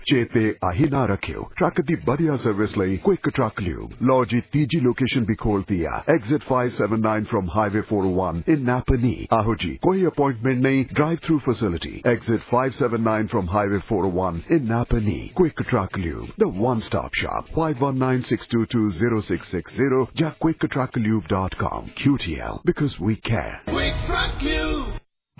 ਚੇਤੇ ਆਹੀ ਨਾ ਰੱਖਿਓ, ਟਰੱਕ ਦੀ ਵਧੀਆ ਸਰਵਿਸ ਲਈ ਕੁਇਕ ਟਰੱਕ ਲਿਊਬ ਲਓ ਜੀ ਤੀਜੀ ਲੋਕੇਸ਼ਨ ਵੀ ਖੋਲਤੀ ਆ, exit 579 from highway 401 in Napanee. ਆਹੋ ਜੀ, ਕੋਈ ਅਪਾਇੰਟਮੈਂਟ ਨਹੀਂ, drive through facility, exit 579 from highway 401 in Napanee. Quick Truck Lube, the one-stop shop. 519-622-0660 या quicktrucklube.com. QTL, because we care. Quick Truck Lube.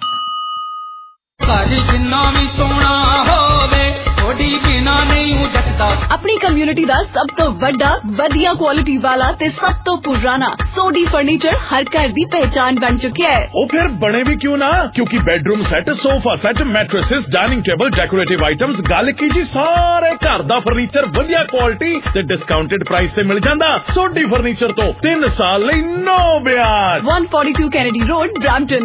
ਆਪਣੀ ਕਮਿਊਨਿਟੀ ਦਾ ਸਭ ਤੋਂ ਵੱਡਾ, ਵਧੀਆ ਕੁਆਲਿਟੀ ਵਾਲਾ ਤੇ ਸਭ ਤੋਂ ਪੁਰਾਣਾ ਸੋਢੀ ਫਰਨੀਚਰ ਹਰ ਘਰ ਦੀ ਪਹਿਚਾਨ ਬਣ ਚੁੱਕਿਆ ਹੈ। ਉਹ ਫਿਰ ਬਣੇ ਵੀ ਕਿਉਂ ਨਾ, ਕਿਉਂਕਿ bedroom set, sofa set, mattresses, dining table, decorative items, ਗੱਲ ਕੀ ਜੀ, ਸਾਰੇ ਘਰ ਦਾ ਫਰਨੀਚਰ ਵਧੀਆ ਕੁਆਲਿਟੀ ਤੇ ਡਿਸਕਾਊਂਟਡ ਪ੍ਰਾਈਸ ਤੇ ਮਿਲ ਜਾਂਦਾ। ਸੋਢੀ ਫਰਨੀਚਰ ਤੋਂ 3 ਸਾਲ ਲਈ ਨੋ ਵਿਆਜ। 142 Kennedy Road, Brampton,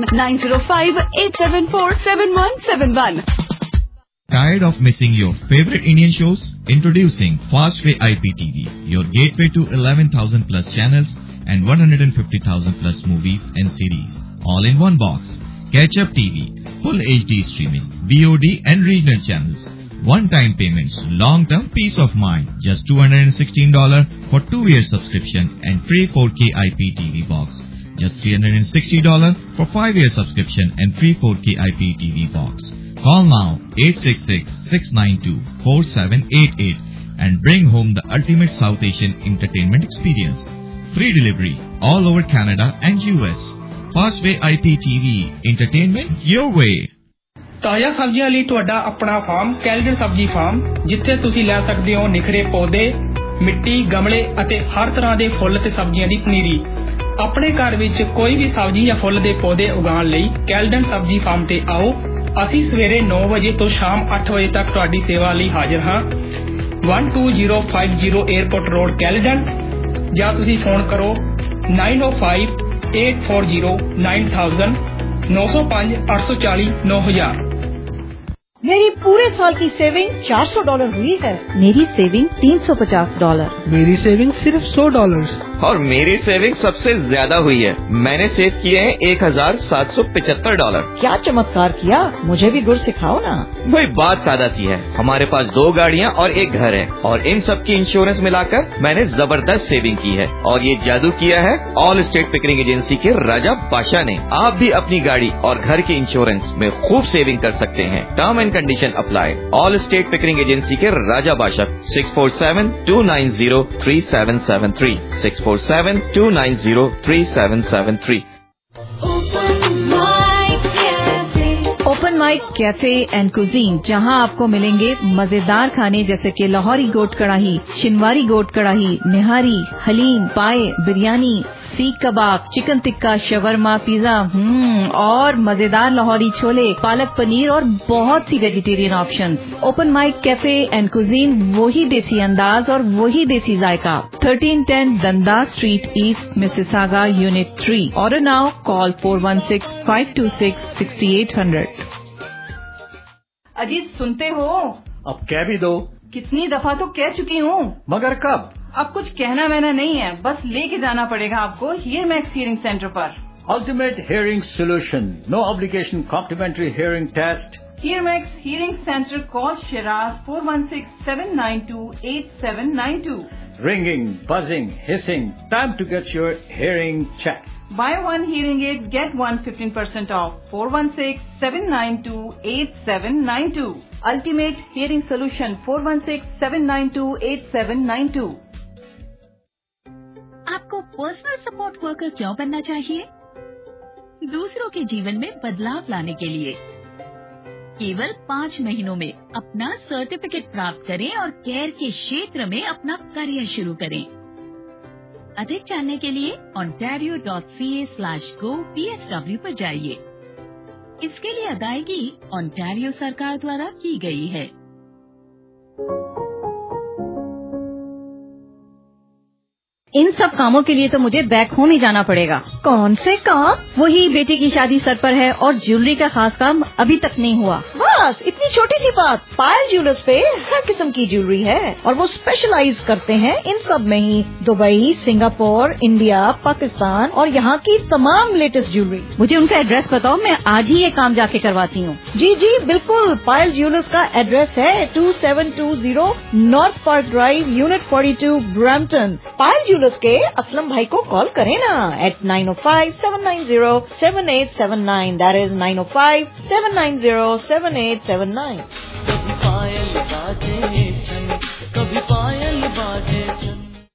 9058747171. Tired of missing your favorite Indian shows? Introducing Fastway IPTV, your gateway to 11,000 plus channels and 150,000 plus movies and series, all in one box. Catch Up TV, full HD streaming, VOD and regional channels. One-time payments, long-term peace of mind. Just $216 for 2-year subscription and free 4K IPTV box. Just $360 for 5-year subscription and free 4K IPTV box. Call now 866-692-4788 and bring home the ultimate South Asian entertainment experience. Free delivery all over Canada and US. Fastway IPTV, entertainment your way. ਤਾਜ਼ਾ ਸਬਜ਼ੀਆਂ ਲਈ ਤੁਹਾਡਾ ਆਪਣਾ farm Caledon ਸਬਜ਼ੀ farm, ਜਿੱਥੇ ਤੁਸੀਂ ਲੈ ਸਕਦੇ ਹੋ ਨਿਖਰੇ ਪੌਦੇ, ਮਿੱਟੀ, ਗਮਲੇ ਅਤੇ ਹਰ ਤਰ੍ਹਾਂ ਦੇ ਫੁੱਲ ਤੇ ਸਬਜ਼ੀਆਂ ਦੀ ਪਨੀਰੀ। ਆਪਣੇ ਘਰ ਵਿੱਚ ਕੋਈ ਵੀ ਸਬਜ਼ੀ ਜਾਂ ਫੁੱਲ ਦੇ ਪੌਦੇ ਉਗਾਉਣ ਲਈ ਕੈਲਡਨ ਸਬਜ਼ੀ ਫਾਰਮ ਤੇ ਆਓ। ਅਸੀਂ ਸਵੇਰੇ 9 ਵਜੇ ਤੋਂ ਸ਼ਾਮ 8 ਵਜੇ ਤੱਕ ਤੁਹਾਡੀ ਸੇਵਾ ਲਈ ਹਾਜ਼ਰ ਹਾਂ। 12050 에어ਪੋਰਟ ਰੋਡ ਕੈਲਡਨ, ਜਾਂ ਤੁਸੀਂ ਫੋਨ ਕਰੋ 9058409000 905 840 9000। मेरी पूरे साल की सेविंग $400 हुई है। मेरी सेविंग $350। मेरी सेविंग सिर्फ $100। और मेरी सेविंग सबसे ज्यादा हुई है, मैंने सेव किए हैं $1775। क्या चमत्कार किया, मुझे भी गुर सिखाओ ना। वही बात सादा सी है, हमारे पास 2 गाड़ियाँ और 1 घर है और इन सब की इंश्योरेंस मिलाकर मैंने जबरदस्त सेविंग की है। और ये जादू किया है ऑल स्टेट पिकरिंग एजेंसी के राजा बादशाह ने। आप भी अपनी गाड़ी और घर के इंश्योरेंस में खूब सेविंग कर सकते हैं। Term and condition apply. Allstate Pickering agency के Raja Badshah 647-290-3773 647-290-3773। Open mic cafe and cuisine, जहां आपको मिलेंगे मजेदार खाने जैसे कि लाहौरी गोट कढ़ाई, शिनवारी गोट कढ़ाई, निहारी, haleem, paya, biryani, seekh kabab, chicken tikka, shawarma, pizza और मजेदार लाहौरी छोले, पालक पनीर और बहुत सी vegetarian options. Open mic cafe and cuisine, वही देसी अंदाज और वही देसी जायका। 1310 Dundas street east, Mississauga, unit 3। Order now, call 416-526-6800। Ajit सुनते हो? अब कह भी दो। कितनी दफा तो कह चुकी हूँ, मगर कब? अब कुछ कहना वहना नहीं है, बस लेके जाना पड़ेगा आपको हियर मैक्स हियरिंग सेंटर पर। Ultimate hearing solution, no obligation complimentary hearing test. Here Max Hearing Center, call Shiraz 416-792-8792. Ringing, buzzing, hissing, time to get your hearing checked. Buy one hearing aid, get one 15% off. 416-792-8792. Ultimate Hearing Solution, 416-792-8792. आपको personal support worker क्यों बनना चाहिए? दूसरों के जीवन में बदलाव लाने के लिए। केवल 5 महीनों में अपना सर्टिफिकेट प्राप्त करें और केयर के क्षेत्र में अपना करियर शुरू करें। अधिक जानने के लिए ontario.ca/go/PSW पर जाइए। इसके लिए अदायगी ओंटारियो सरकार द्वारा की गई है। इन सब कामों के लिए तो मुझे बैक होम ही जाना पड़ेगा। कौन से काम? वही बेटी की शादी सर पर है और ज्वेलरी का खास काम अभी तक नहीं हुआ। वाह, बस इतनी छोटी सी बात, पायल ज्वेलर्स पे हर किस्म की ज्वेलरी है और वो स्पेशलाइज करते हैं इन सब में ही। दुबई, सिंगापुर, इंडिया, पाकिस्तान और यहाँ की तमाम लेटेस्ट ज्वेलरी। मुझे उनका एड्रेस बताओ, मैं आज ही ये काम जाके करवाती हूँ। जी जी बिल्कुल, पायल ज्वेलर्स का एड्रेस है 2720 north park drive, unit 42, Brampton. Payal jewellers के असलम भाई को कॉल करें ना at 905-790-7879, that is 905-790-7879। कभी पायल बाजे छन, कभी पायल बाजे छन।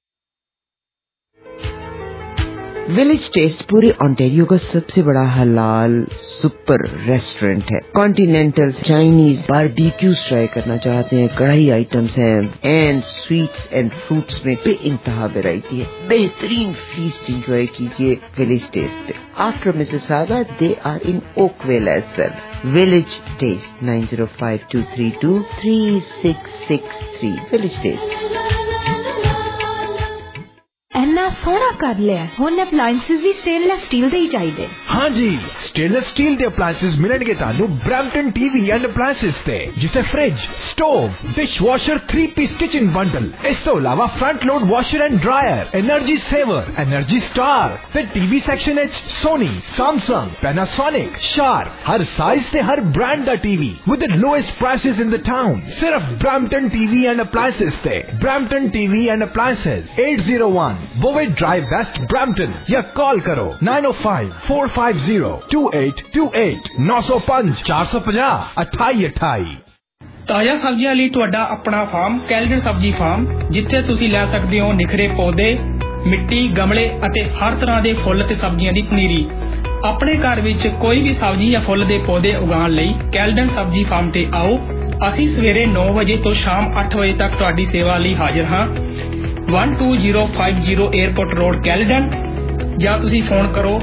विलेज टेस्ट पूरे ओंटारियो का सबसे बड़ा हलाल सुपर रेस्टोरेंट है। कॉन्टिनेंटल, चाइनीज, बारबेक्यूज ट्राई करना चाहते हैं, कढ़ाई आइटम्स हैं एंड स्वीट्स एंड फ्रूट्स में बेइंतहा वैरायटी है। बेहतरीन फीस्ट एंजॉय कीजिए विलेज टेस्ट पे। After Mississauga they are in Oakville as well. Village taste 9052323663। Village taste. ਇੰਨਾ ਸੋਹਣਾ ਕਰ ਲਿਆ, ਹੁਣ ਅਪਲਾਈਐਂਸਿਸ ਵੀ ਸਟੇਨਲੈਸ ਸਟੀਲ ਦੇ ਹੀ ਚਾਹੀਦੇ। हाँ जी, स्टेनलेस स्टील के अप्लायंसेस मिलेंगे तानू ब्रैम्पटन टीवी एंड अप्लायंसेस ते, जिसे fridge, stove, dish washer, three piece kitchen bundle, इस तो अलावा front load washer and dryer, energy saver, energy star, फिर TV section each Sony, Samsung, Panasonic, Sharp, हर साइज से हर ब्रांड का TV with the lowest prices in the town. सिर्फ Brampton TV and appliances ते। Brampton TV and appliances 801 बोवेट drive west, Brampton, या call करो 905-450-2828 905-450-2828। ਤਾਜ਼ਾ ਸਬਜ਼ੀਆਂ ਲਈ ਤੁਹਾਡਾ ਆਪਣਾ ਫਾਰਮ ਕੈਲਡਨ ਸਬਜ਼ੀ ਫਾਰਮ, ਜਿੱਥੇ ਤੁਸੀਂ ਲੈ ਸਕਦੇ ਹੋ ਨਿਖਰੇ ਪੌਦੇ, ਮਿੱਟੀ, ਗਮਲੇ ਅਤੇ ਹਰ ਤਰ੍ਹਾਂ ਦੇ ਫੁੱਲ ਤੇ ਸਬਜ਼ੀਆਂ ਦੀ ਪਨੀਰੀ। ਆਪਣੇ ਘਰ ਵਿੱਚ ਕੋਈ ਵੀ ਸਬਜ਼ੀ ਜਾਂ ਫੁੱਲ ਦੇ ਪੌਦੇ ਉਗਾਉਣ ਲਈ ਕੈਲਡਨ ਸਬਜ਼ੀ ਫਾਰਮ ਤੇ ਆਓ। ਅਸੀਂ ਸਵੇਰੇ 9 ਵਜੇ ਤੋਂ ਸ਼ਾਮ 8 ਵਜੇ ਤੱਕ ਤੁਹਾਡੀ ਸੇਵਾ ਲਈ ਹਾਜ਼ਰ ਹਾਂ। 12050 에어ਪੋਰਟ ਰੋਡ ਕੈਲਡਨ, ਜਾਂ ਤੁਸੀਂ ਫੋਨ ਕਰੋ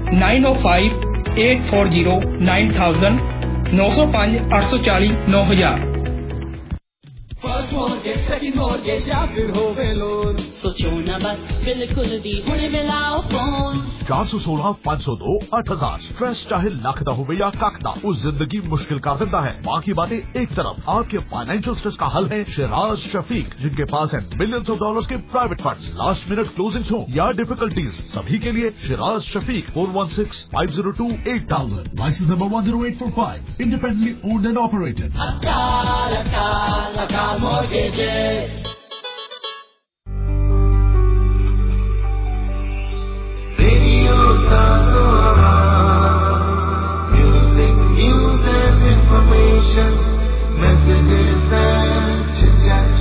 905-840-9000 905-840-9000। फर्स्ट मॉर्गेज, सेकंड मॉर्गेज या फिर होवे लोन, सोचो ना बस बिल्कुल भी हुणे मिलाओ फोन। 416-502-8000। स्ट्रेस चाहे लख दा होवे या कख दा, उस जिंदगी मुश्किल कर देता है। बाकी बातें एक तरफ, आपके फाइनेंशियल स्ट्रेस का हल है शिराज शफीक, जिनके पास है मिलियंस ऑफ डॉलर्स के private funds. Last minute closings हो या डिफिकल्टीज, सभी के लिए Shiraz Shafiq 416-502-8000। Licence number 10845, independently owned and operated. Akal Mortgages. Radio Tandoa, music, news and information, messages and chit-chat.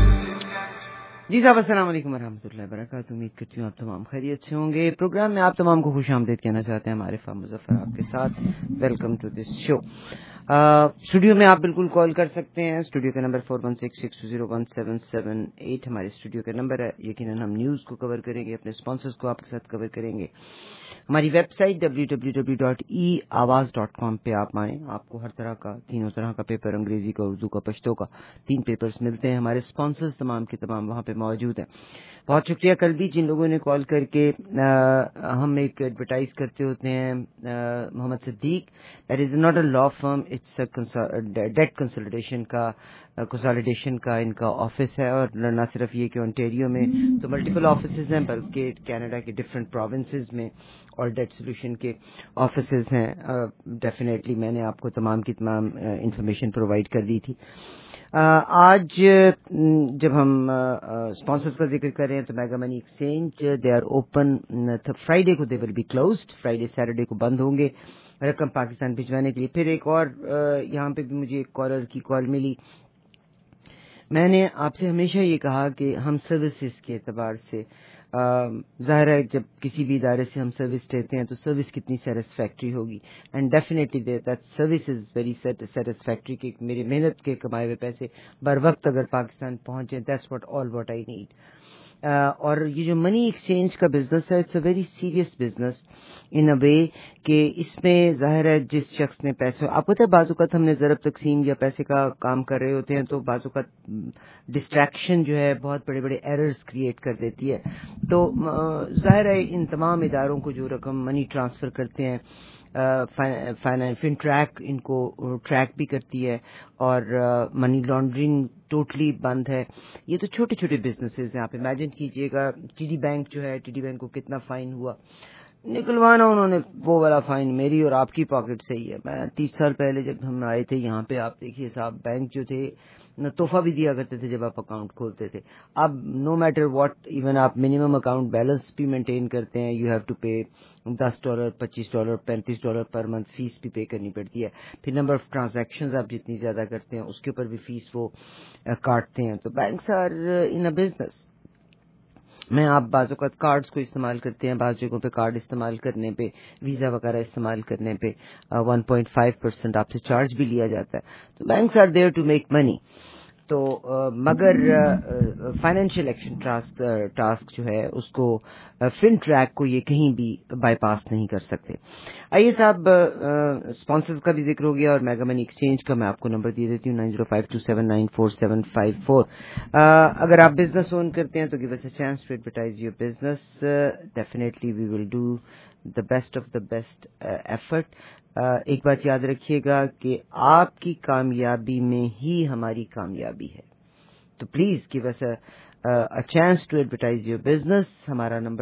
जी साहब, अस्सलाम वालेकुम वरहमतुल्लाहि वबरकातुहू। उम्मीद करती हूँ आप तमाम खैरियत से होंगे। प्रोग्राम में आप तमाम को खुश आमदीद कहना चाहते हैं हमारे फार्म मुजफ्फर आपके साथ। Welcome to this show. Studio में आप बिल्कुल कॉल कर सकते हैं। स्टूडियो का नंबर 4166201778 हमारे स्टूडियो का नंबर है। यकीनन हम न्यूज़ को कवर करेंगे, अपने स्पॉन्सर्स को आपके साथ कवर करेंगे। हमारी वेबसाइट www.eawaz.com पे आप आएँ, आपको हर तरह का, तीनों तरह का पेपर, अंग्रेजी का, उर्दू का, पश्तो का, 3 पेपर्स मिलते हैं। हमारे स्पॉन्सर्स तमाम के तमाम वहाँ पे मौजूद हैं। बहुत शुक्रिया कल भी जिन लोगों ने कॉल करके हम एक एडवर्टाइज करते होते हैं, Mohammad Siddiq, that is not a law firm, it's a debt consolidation का इनका ऑफिस है। और न सिर्फ ये कि ओंटारियो में तो मल्टीपल ऑफिसेज हैं, बल्कि कनाडा के डिफरेंट प्रोविंसेस में और डेट सोल्यूशन के ऑफिसेज हैं। डेफिनेटली मैंने आपको तमाम की तमाम इंफॉर्मेशन प्रोवाइड कर दी थी। आज जब हम स्पॉन्सर्स का जिक्र कर रहे हैं तो mega money exchange, they are open. Friday को they will be closed, Friday Saturday को बंद होंगे रकम पाकिस्तान भिजवाने के लिए। फिर एक और यहाँ पे भी मुझे एक कॉलर की कॉल मिली। मैंने आपसे हमेशा ये कहा कि हम सर्विसेज के एतबार से ज़ाहिर है जब किसी भी इदारे से हम सर्विस लेते हैं तो सर्विस कितनी सेटिस्फैक्ट्री होगी, and definitely that service is very satisfactory कि मेरी मेहनत के कमाए हुए पैसे बर वक्त अगर पाकिस्तान पहुंचे, दैट्स व्हाट आई नीड। और ये जो मनी एक्सचेंज का बिजनेस है, it's a very serious business in a way कि इसमें ज़ाहिर है जिस शख्स ने पैसे, आपको पता है बाज़-औक़ात हमने ज़रब तकसीम या पैसे का काम कर रहे होते हैं तो बाज़-औक़ात डिस्ट्रैक्शन जो है बहुत बड़े बड़े एरर्स क्रिएट कर देती है। तो ज़ाहिर है इन तमाम इदारों को जो रकम मनी ट्रांसफ़र करते हैं فن ٹریک ان کو ٹریک بھی کرتی ہے اور منی لانڈرنگ ٹوٹلی بند ہے. یہ تو چھوٹے چھوٹے بزنسز ہیں. آپ امیجن کیجئے گا ٹی ڈی بینک جو ہے, ٹی ڈی بینک کو کتنا فائن ہوا. نکلوانا انہوں نے وہ والا فائن میری اور آپ کی پاکٹ سے ہی ہے. میں 30 سال پہلے جب ہم آئے تھے یہاں پہ, آپ دیکھیے صاحب, بینک جو تھے تحفہ بھی دیا کرتے تھے جب آپ اکاؤنٹ کھولتے تھے. اب نو میٹر واٹ, ایون آپ منیمم اکاؤنٹ بیلنس بھی مینٹین کرتے ہیں, you have to pay $10, $25, $35 per month fee بھی پے کرنی پڑتی ہے. پھر نمبر آف ٹرانزیکشنز آپ جتنی زیادہ کرتے ہیں اس کے اوپر بھی فیس وہ کاٹتے ہیں. تو banks are in a business. میں آپ بعض اوقات کارڈز کو استعمال کرتے ہیں, بعض جگہوں پہ کارڈ استعمال کرنے پہ, ویزا وغیرہ استعمال کرنے پہ 1.5% آپ سے چارج بھی لیا جاتا ہے. تو banks are there to make money. تو مگر فائنینشیل ایکشن ٹاسک جو ہے اس کو فن ٹریک کو یہ کہیں بھی بائی پاس نہیں کر سکتے. آئیے صاحب, اسپانسرز کا بھی ذکر ہو گیا اور میگا منی ایکسچینج کا میں آپ کو نمبر دے دیتی ہوں 9052794754. اگر آپ بزنس اون کرتے ہیں تو give us a chance to advertise your business. Definitely we will do the best of the best effort. ایک بات یاد رکھیے گا کہ آپ کی کامیابی میں ہی ہماری کامیابی ہے. تو please give us a chance to advertise your business. ہمارا نمبر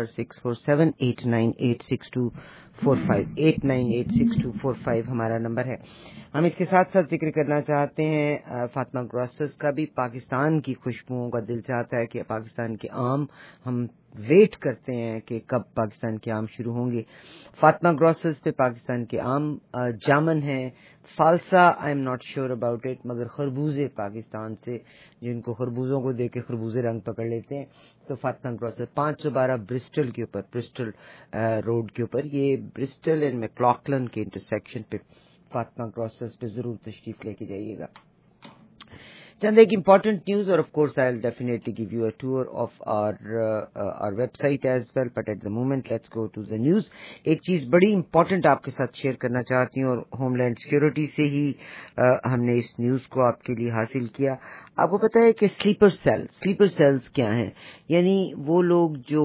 647-898-6245 898-6245 ہمارا نمبر ہے. ہم اس کے ساتھ ساتھ ذکر کرنا چاہتے ہیں فاطمہ گروسرز کا بھی. پاکستان کی خوشبوؤں کا دل چاہتا ہے کہ پاکستان کے آم, ہم ویٹ کرتے ہیں کہ کب پاکستان کے آم شروع ہوں گے. فاطمہ گروسرز پہ پاکستان کے آم جامن ہیں, فالسا I am not sure about it, مگر خربوزے پاکستان سے, جن کو خربوزوں کو دیکھ کے خربوزے رنگ پکڑ لیتے ہیں. تو فاطمہ گروسر 512 برسٹل کے اوپر, برسٹل روڈ کے اوپر, یہ برسٹل اینڈ میکلاکلن کے انٹرسیکشن پہ فاطمہ گروسرز پہ ضرور تشریف لے کے جائیے گا. چند ایک امپورٹنٹ نیوز, اور of course I will definitely give you a tour of our website as well, but at the moment let's go to the news. ایک چیز بڑی امپورٹنٹ آپ کے ساتھ شیئر کرنا چاہتی ہوں, اور ہوم لینڈ سیکورٹی سے ہی ہم نے اس نیوز کو آپ کے لیے حاصل کیا. آپ کو پتا ہے کہ سلیپر سیلز کیا ہیں؟ یعنی وہ لوگ جو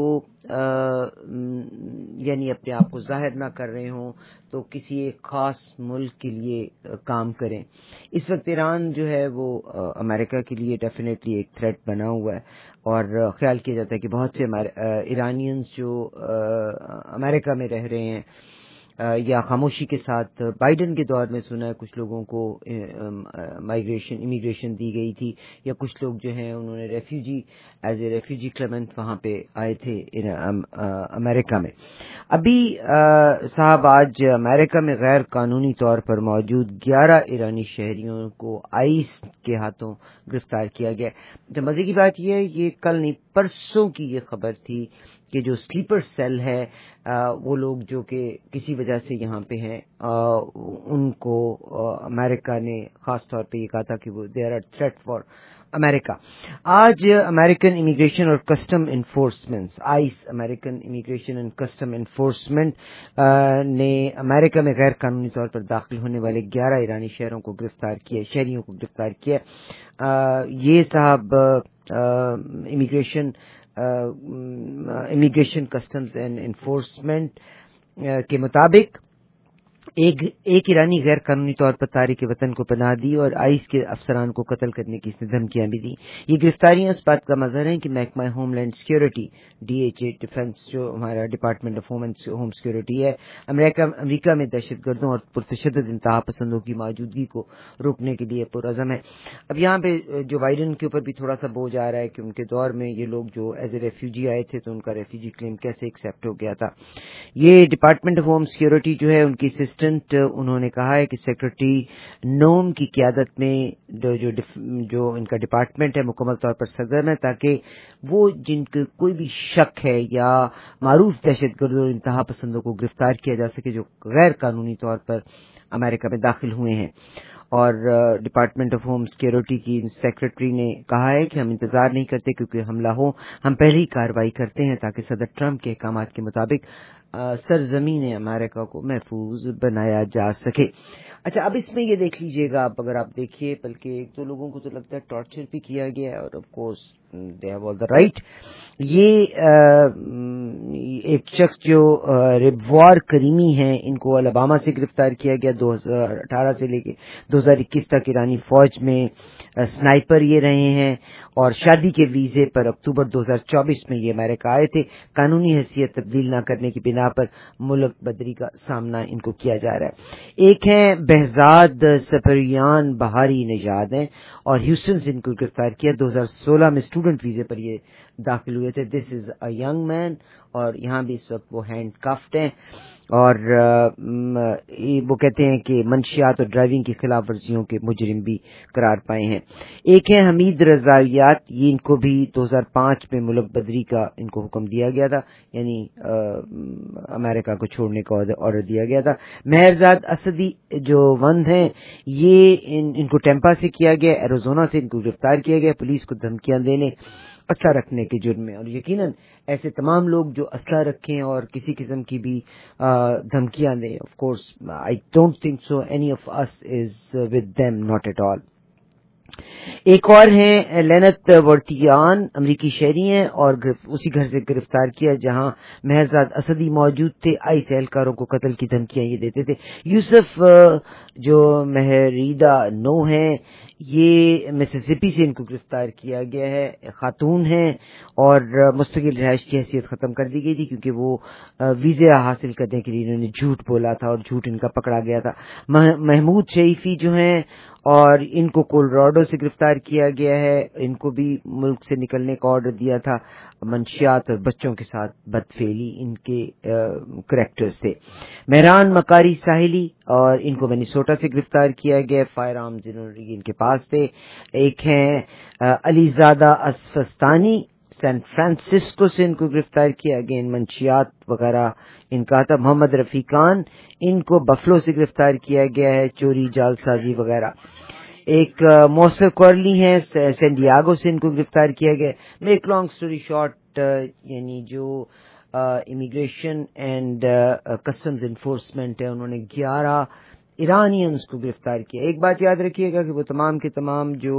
یعنی اپنے آپ کو ظاہر نہ کر رہے ہوں تو کسی ایک خاص ملک کے لیے کام کریں. اس وقت ایران جو ہے وہ امریکہ کے لیے ڈیفینیٹلی ایک تھریٹ بنا ہوا ہے, اور خیال کیا جاتا ہے کہ بہت سے ایرانینز جو امریکہ میں رہ رہے ہیں یا خاموشی کے ساتھ بائیڈن کے دور میں سنا ہے کچھ لوگوں کو امیگریشن دی گئی تھی, یا کچھ لوگ جو ہیں انہوں نے ایز اے ریفیوجی کلیمنٹ وہاں پہ آئے تھے امریکہ میں. ابھی صاحب آج امریکہ میں غیر قانونی طور پر موجود 11 ایرانی شہریوں کو آئس کے ہاتھوں گرفتار کیا گیا. جب مزے کی بات یہ ہے, یہ کل نہیں پرسوں کی یہ خبر تھی کہ جو سلیپر سیل ہے وہ لوگ جو کہ کسی وجہ سے یہاں پہ ہیں ان کو امریکہ نے خاص طور پہ یہ کہا تھا کہ وہ they are threat for America. آج امریکن امیگریشن اور custom enforcement ICE American immigration and custom enforcement نے امریکہ میں غیر قانونی طور پر داخل ہونے والے 11 ایرانی شہریوں کو گرفتار کیا. یہ صاحب امیگریشن کسٹمز اینڈ انفورسمنٹ کے مطابق ایک ایرانی غیر قانونی طور پر تارک وطن کو پناہ دی اور آئس کے افسران کو قتل کرنے کی اس نے دھمکیاں بھی دی. یہ گرفتاریاں اس بات کا مظہر ہیں کہ محکمہ homeland security DHA defence جو ہمارا ڈپارٹمنٹ آف ہوم سیکورٹی ہے, امریکہ میں دہشت گردوں اور پرتشدد انتہا پسندوں کی موجودگی کو روکنے کے لیے پرعزم ہے. اب یہاں پہ جو بائیڈن کے اوپر بھی تھوڑا سا بوجھ آ رہا ہے کہ ان کے دور میں یہ لوگ جو ایز اے ریفیوجی آئے تھے تو ان کا ریفیوجی کلیم کیسے ایکسیپٹ ہو گیا تھا. یہ ڈپارٹمنٹ آف ہوم سیکورٹی جو ہے ان کی انہوں نے کہا ہے کہ سیکرٹری نوم کی قیادت میں جو ان کا ڈپارٹمنٹ ہے مکمل طور پر سرگرم ہے, تاکہ وہ جن کو کوئی بھی شک ہے یا معروف دہشت گردوں اور انتہا پسندوں کو گرفتار کیا جا سکے جو غیر قانونی طور پر امریکہ میں داخل ہوئے ہیں. اور ڈپارٹمنٹ آف ہوم سیکورٹی کی سیکرٹری نے کہا ہے کہ ہم انتظار نہیں کرتے کیونکہ حملہ ہو, ہم پہلے ہی کارروائی کرتے ہیں تاکہ صدر ٹرمپ کے احکامات کے مطابق سرزمین امریکہ کو محفوظ بنایا جا سکے. اچھا اب اس میں یہ دیکھ لیجئے گا آپ، اگر آپ دیکھیے، بلکہ ایک دو لوگوں کو تو لگتا ہے ٹارچر بھی کیا گیا ہے، اور of course they have all the right. یہ ایک شخص جو ربوار کریمی ہیں، ان کو الاباما سے گرفتار کیا گیا 2018 سے لے کے 2021 تک. ایرانی فوج میں سنائپر یہ رہے ہیں، اور شادی کے ویزے پر اکتوبر 2024 میں یہ امریکہ آئے تھے. قانونی حیثیت تبدیل نہ کرنے کی بنا پر ملک بدری کا سامنا ان کو کیا جا رہا ہے. ایک ہیں بہزاد سپریان بہاری نژاد ہیں، اور ہیوسٹن سے ان کو گرفتار کیا. 2016 میں اسٹوڈنٹ ویزے پر یہ داخل ہوئے تھے. دس از اے ینگ مین، اور یہاں بھی اس وقت وہ ہینڈ کفڈ ہیں، اور وہ کہتے ہیں کہ منشیات اور ڈرائیونگ کی خلاف ورزیوں کے مجرم بھی قرار پائے ہیں. ایک ہیں حمید رضائیات، یہ ان کو بھی 2005 میں ملک بدری کا ان کو حکم دیا گیا تھا، یعنی امریکہ کو چھوڑنے کا آرڈر دیا گیا تھا. مہرزاد اسدی جو وند ہیں، یہ ان کو ٹیمپا سے کیا گیا، ایریزونا سے ان کو گرفتار کیا گیا پولیس کو دھمکیاں دینے، اسلحہ رکھنے کے جرم میں. اور یقیناً ایسے تمام لوگ جو اسلحہ رکھیں اور کسی قسم کی بھی دھمکیاں دیں، of course I don't think so any of us is with them, not at all. ایک اور ہیں لینت ورتیان، امریکی شہری ہیں، اور اسی گھر سے گرفتار کیا جہاں مہرزاد اسدی موجود تھے. آئیس اہلکاروں کو قتل کی دھمکیاں یہ دیتے تھے. یوسف جو مہریدہ نو ہیں، یہ مسیسپی سے ان کو گرفتار کیا گیا ہے. خاتون ہیں، اور مستقل رہائش کی حیثیت ختم کر دی گئی تھی کیونکہ وہ ویزا حاصل کرنے کے لیے انہوں نے جھوٹ بولا تھا، اور جھوٹ ان کا پکڑا گیا تھا. محمود شریفی جو ہیں، اور ان کو کولراڈو سے گرفتار کیا گیا ہے. ان کو بھی ملک سے نکلنے کا آرڈر دیا تھا. منشیات اور بچوں کے ساتھ بدفعلی ان کے کریکٹرز تھے. مہران مکاری ساحلی، اور ان کو منیسوٹا سے گرفتار کیا گیا. فائر آرمز ان کے پاس تھے. ایک ہیں علی زادہ اسفستانی، سین فرانسسکو سے ان کو گرفتار کیا. اگین منشیات وغیرہ ان کا تھا. محمد رفیقان، ان کو بفلو سے گرفتار کیا گیا ہے، چوری جال سازی وغیرہ. ایک موسر کورلی ہیں، سین ڈیاگو سے ان کو گرفتار کیا گیا. میک لانگ سٹوری شارٹ، یعنی جو امیگریشن اینڈ کسٹمز انفورسمنٹ ہے، انہوں نے 11 ایرانینز کو گرفتار کیا. ایک بات یاد رکھیے گا کہ وہ تمام کے تمام جو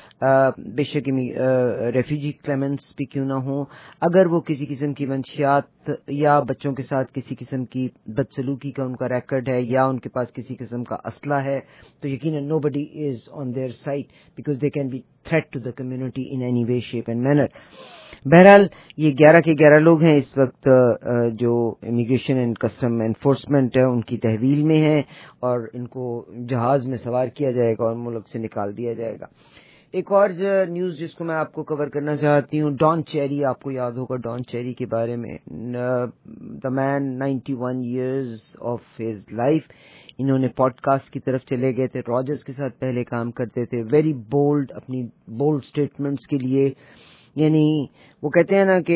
بے شک ریفیوجی کلیمنٹس بھی کیوں نہ ہوں، اگر وہ کسی قسم کی منشیات یا بچوں کے ساتھ کسی قسم کی بدسلوکی کا ان کا ریکارڈ ہے، یا ان کے پاس کسی قسم کا اسلحہ ہے، تو یقیناً nobody is on their side because they can be threat to the community in any way shape and manner. بہرحال یہ 11 کے 11 لوگ ہیں اس وقت جو امیگریشن اینڈ کسٹم انفورسمنٹ ہے ان کی تحویل میں ہیں، اور ان کو جہاز میں سوار کیا جائے گا اور ملک سے نکال دیا جائے گا. ایک اور نیوز جس کو میں آپ کو کور کرنا چاہتی ہوں، ڈان چیری. آپ کو یاد ہوگا ڈان چیری کے بارے میں. The man 91 years of his life. انہوں نے پوڈ کاسٹ کی طرف چلے گئے تھے. راجرز کے ساتھ پہلے کام کرتے تھے. ویری بولڈ، اپنی بولڈ سٹیٹمنٹس کے لیے، یعنی وہ کہتے ہیں نا کہ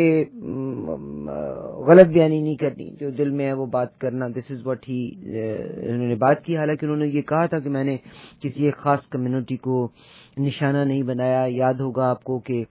غلط بیانی نہیں کرنی، جو دل میں ہے وہ بات کرنا. دس از واٹ ہی انہوں نے بات کی. حالانکہ انہوں نے یہ کہا تھا کہ میں نے کسی ایک خاص کمیونٹی کو نشانہ نہیں بنایا. یاد ہوگا آپ کو کہ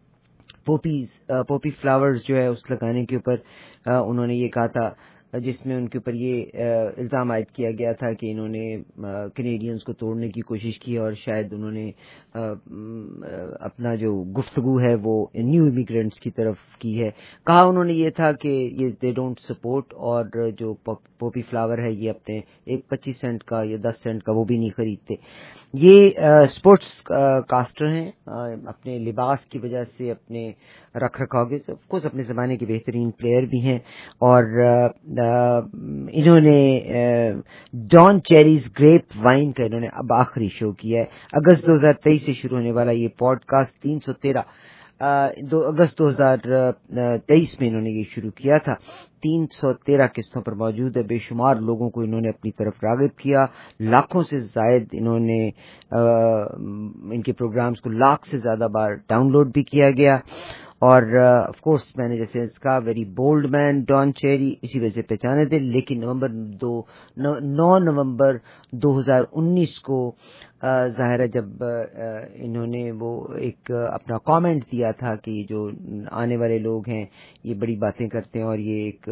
پوپی فلاورز جو ہے اس لگانے کے اوپر انہوں نے یہ کہا تھا، جس میں ان کے اوپر یہ الزام عائد کیا گیا تھا کہ انہوں نے کینیڈینز کو توڑنے کی کوشش کی، اور شاید انہوں نے اپنا جو گفتگو ہے وہ نیو امیگرینٹس کی طرف کی ہے. کہا انہوں نے یہ تھا کہ یہ دے ڈونٹ سپورٹ، اور جو پوپی فلاور ہے یہ اپنے ایک 25 سینٹ کا یا 10 سینٹ کا وہ بھی نہیں خریدتے. یہ اسپورٹس کاسٹر ہیں، اپنے لباس کی وجہ سے، اپنے رکھ رکھاؤ کے آف کورس اپنے زمانے کے بہترین پلیئر بھی ہیں. اور انہوں نے ڈان چیریز گریپ وائن کا انہوں نے اب آخری شو کیا ہے. اگست 2023 سے شروع ہونے والا یہ پوڈ کاسٹ 313 اگست 2023 میں انہوں نے یہ شروع کیا تھا. 313 قسطوں پر موجود ہے. بے شمار لوگوں کو انہوں نے اپنی طرف راغب کیا. لاکھوں سے زائد انہوں نے ان کے پروگرامز کو لاکھ سے زیادہ بار ڈاؤن لوڈ بھی کیا گیا. اور آف کورس میں نے جیسے اس کا very bold man Don Cherry اسی وجہ سے پہچانے تھے، لیکن 9 نومبر 2019 کو ظاہر ہے جب انہوں نے وہ ایک اپنا کامنٹ دیا تھا کہ جو آنے والے لوگ ہیں یہ بڑی باتیں کرتے ہیں اور یہ ایک